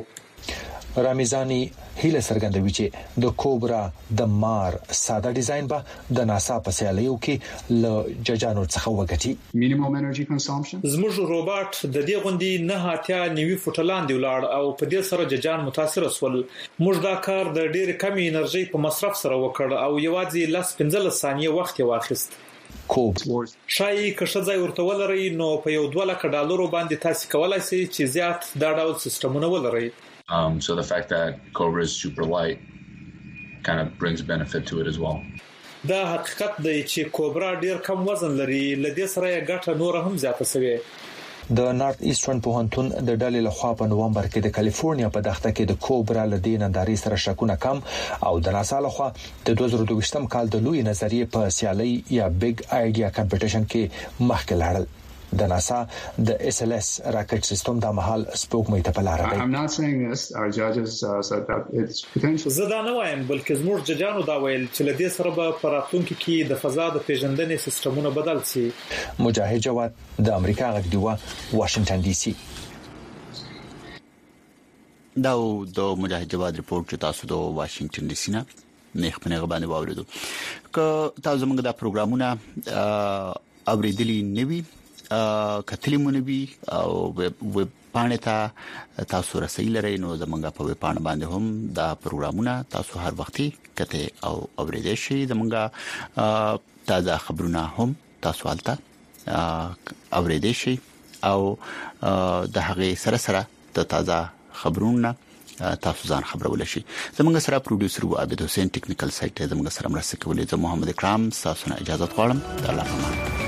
Speaker 3: رامزانی هیله څرګندوي چې د کوبرا د مار ساده ډیزاین به د ناسا په سیالیو کې ل ججانو څخه وګټي
Speaker 23: minimum energy consumption
Speaker 6: زموږ روباټ د دې غوندي نه هاتیا نیوي فوټلان دی ولاړ او په دې سره ججان متاثر شول موږ دا کار د ډېر کم انرژي په مصرف سره وکړ او یوازې لاس پنځه ثانیې وخت واخیست
Speaker 3: کوب
Speaker 6: شای کښه ځای ورته ولري نو په یو دوه لک ډالرو باندې تاسو کولای شئ چې زیات دا ډول سیستمونه ولرئ
Speaker 4: Um, so the fact that Cobra is super light kind of brings benefit to it as well.
Speaker 6: دا حقیقت دی چې کوبرا ډیر کم وزن لري لدې سره یې ګټه نور هم زیاته شوی
Speaker 3: د نارت ایسټرن پوهنتون د ډلې لخوا په نومبر کې د کالیفورنیا په دښته کې د کوبرا لدې ننداري سره شکونه کم او د ناسا لخوا د دوه زره دوه کال د لوی نظریه په سیالي یا بیگ آیډیا کمپټیشن کې مخکې لاړل د ناسا د اس ال اس راکټ سیستم د محل سپوږمۍ ته پلار دی
Speaker 23: I'm not saying this our judges uh, said that it's potential
Speaker 6: زه دا نه وایم بلکې زموږ ججانو دا ویل چې لدې سره به پراتونکو کې د فضا د پیژندنې سیستمونه بدل شي
Speaker 3: مجاهد جواد د امریکا غږ دی واشنگټن ډي سي
Speaker 1: دا د مجاهد جواد ریپورت چې تاسو د واشنگټن ډي سي نه نه خپل غبانه واوریدو که تاسو موږ دا پروګرامونه اوریدلی نیوي کتلی مونوي او وب پاڼه ته تاسو رسیدل لري نو زمونږ په وب پاڼه باندې هم دا پروګرامونه تاسو هر وختي کته او اوریدل شي زمونږ تازه خبرونه هم تاسو حالته اوریدل شي او د هغه سره سره د تازه خبرونه تاسو ځان خبرول شي زمونږ سره پروډوسر و عبد حسین ټیکنیکل سایت زمونږ سره مرسته کوي زه محمد اکرام تاسو نه اجازه غواړم د الله پامان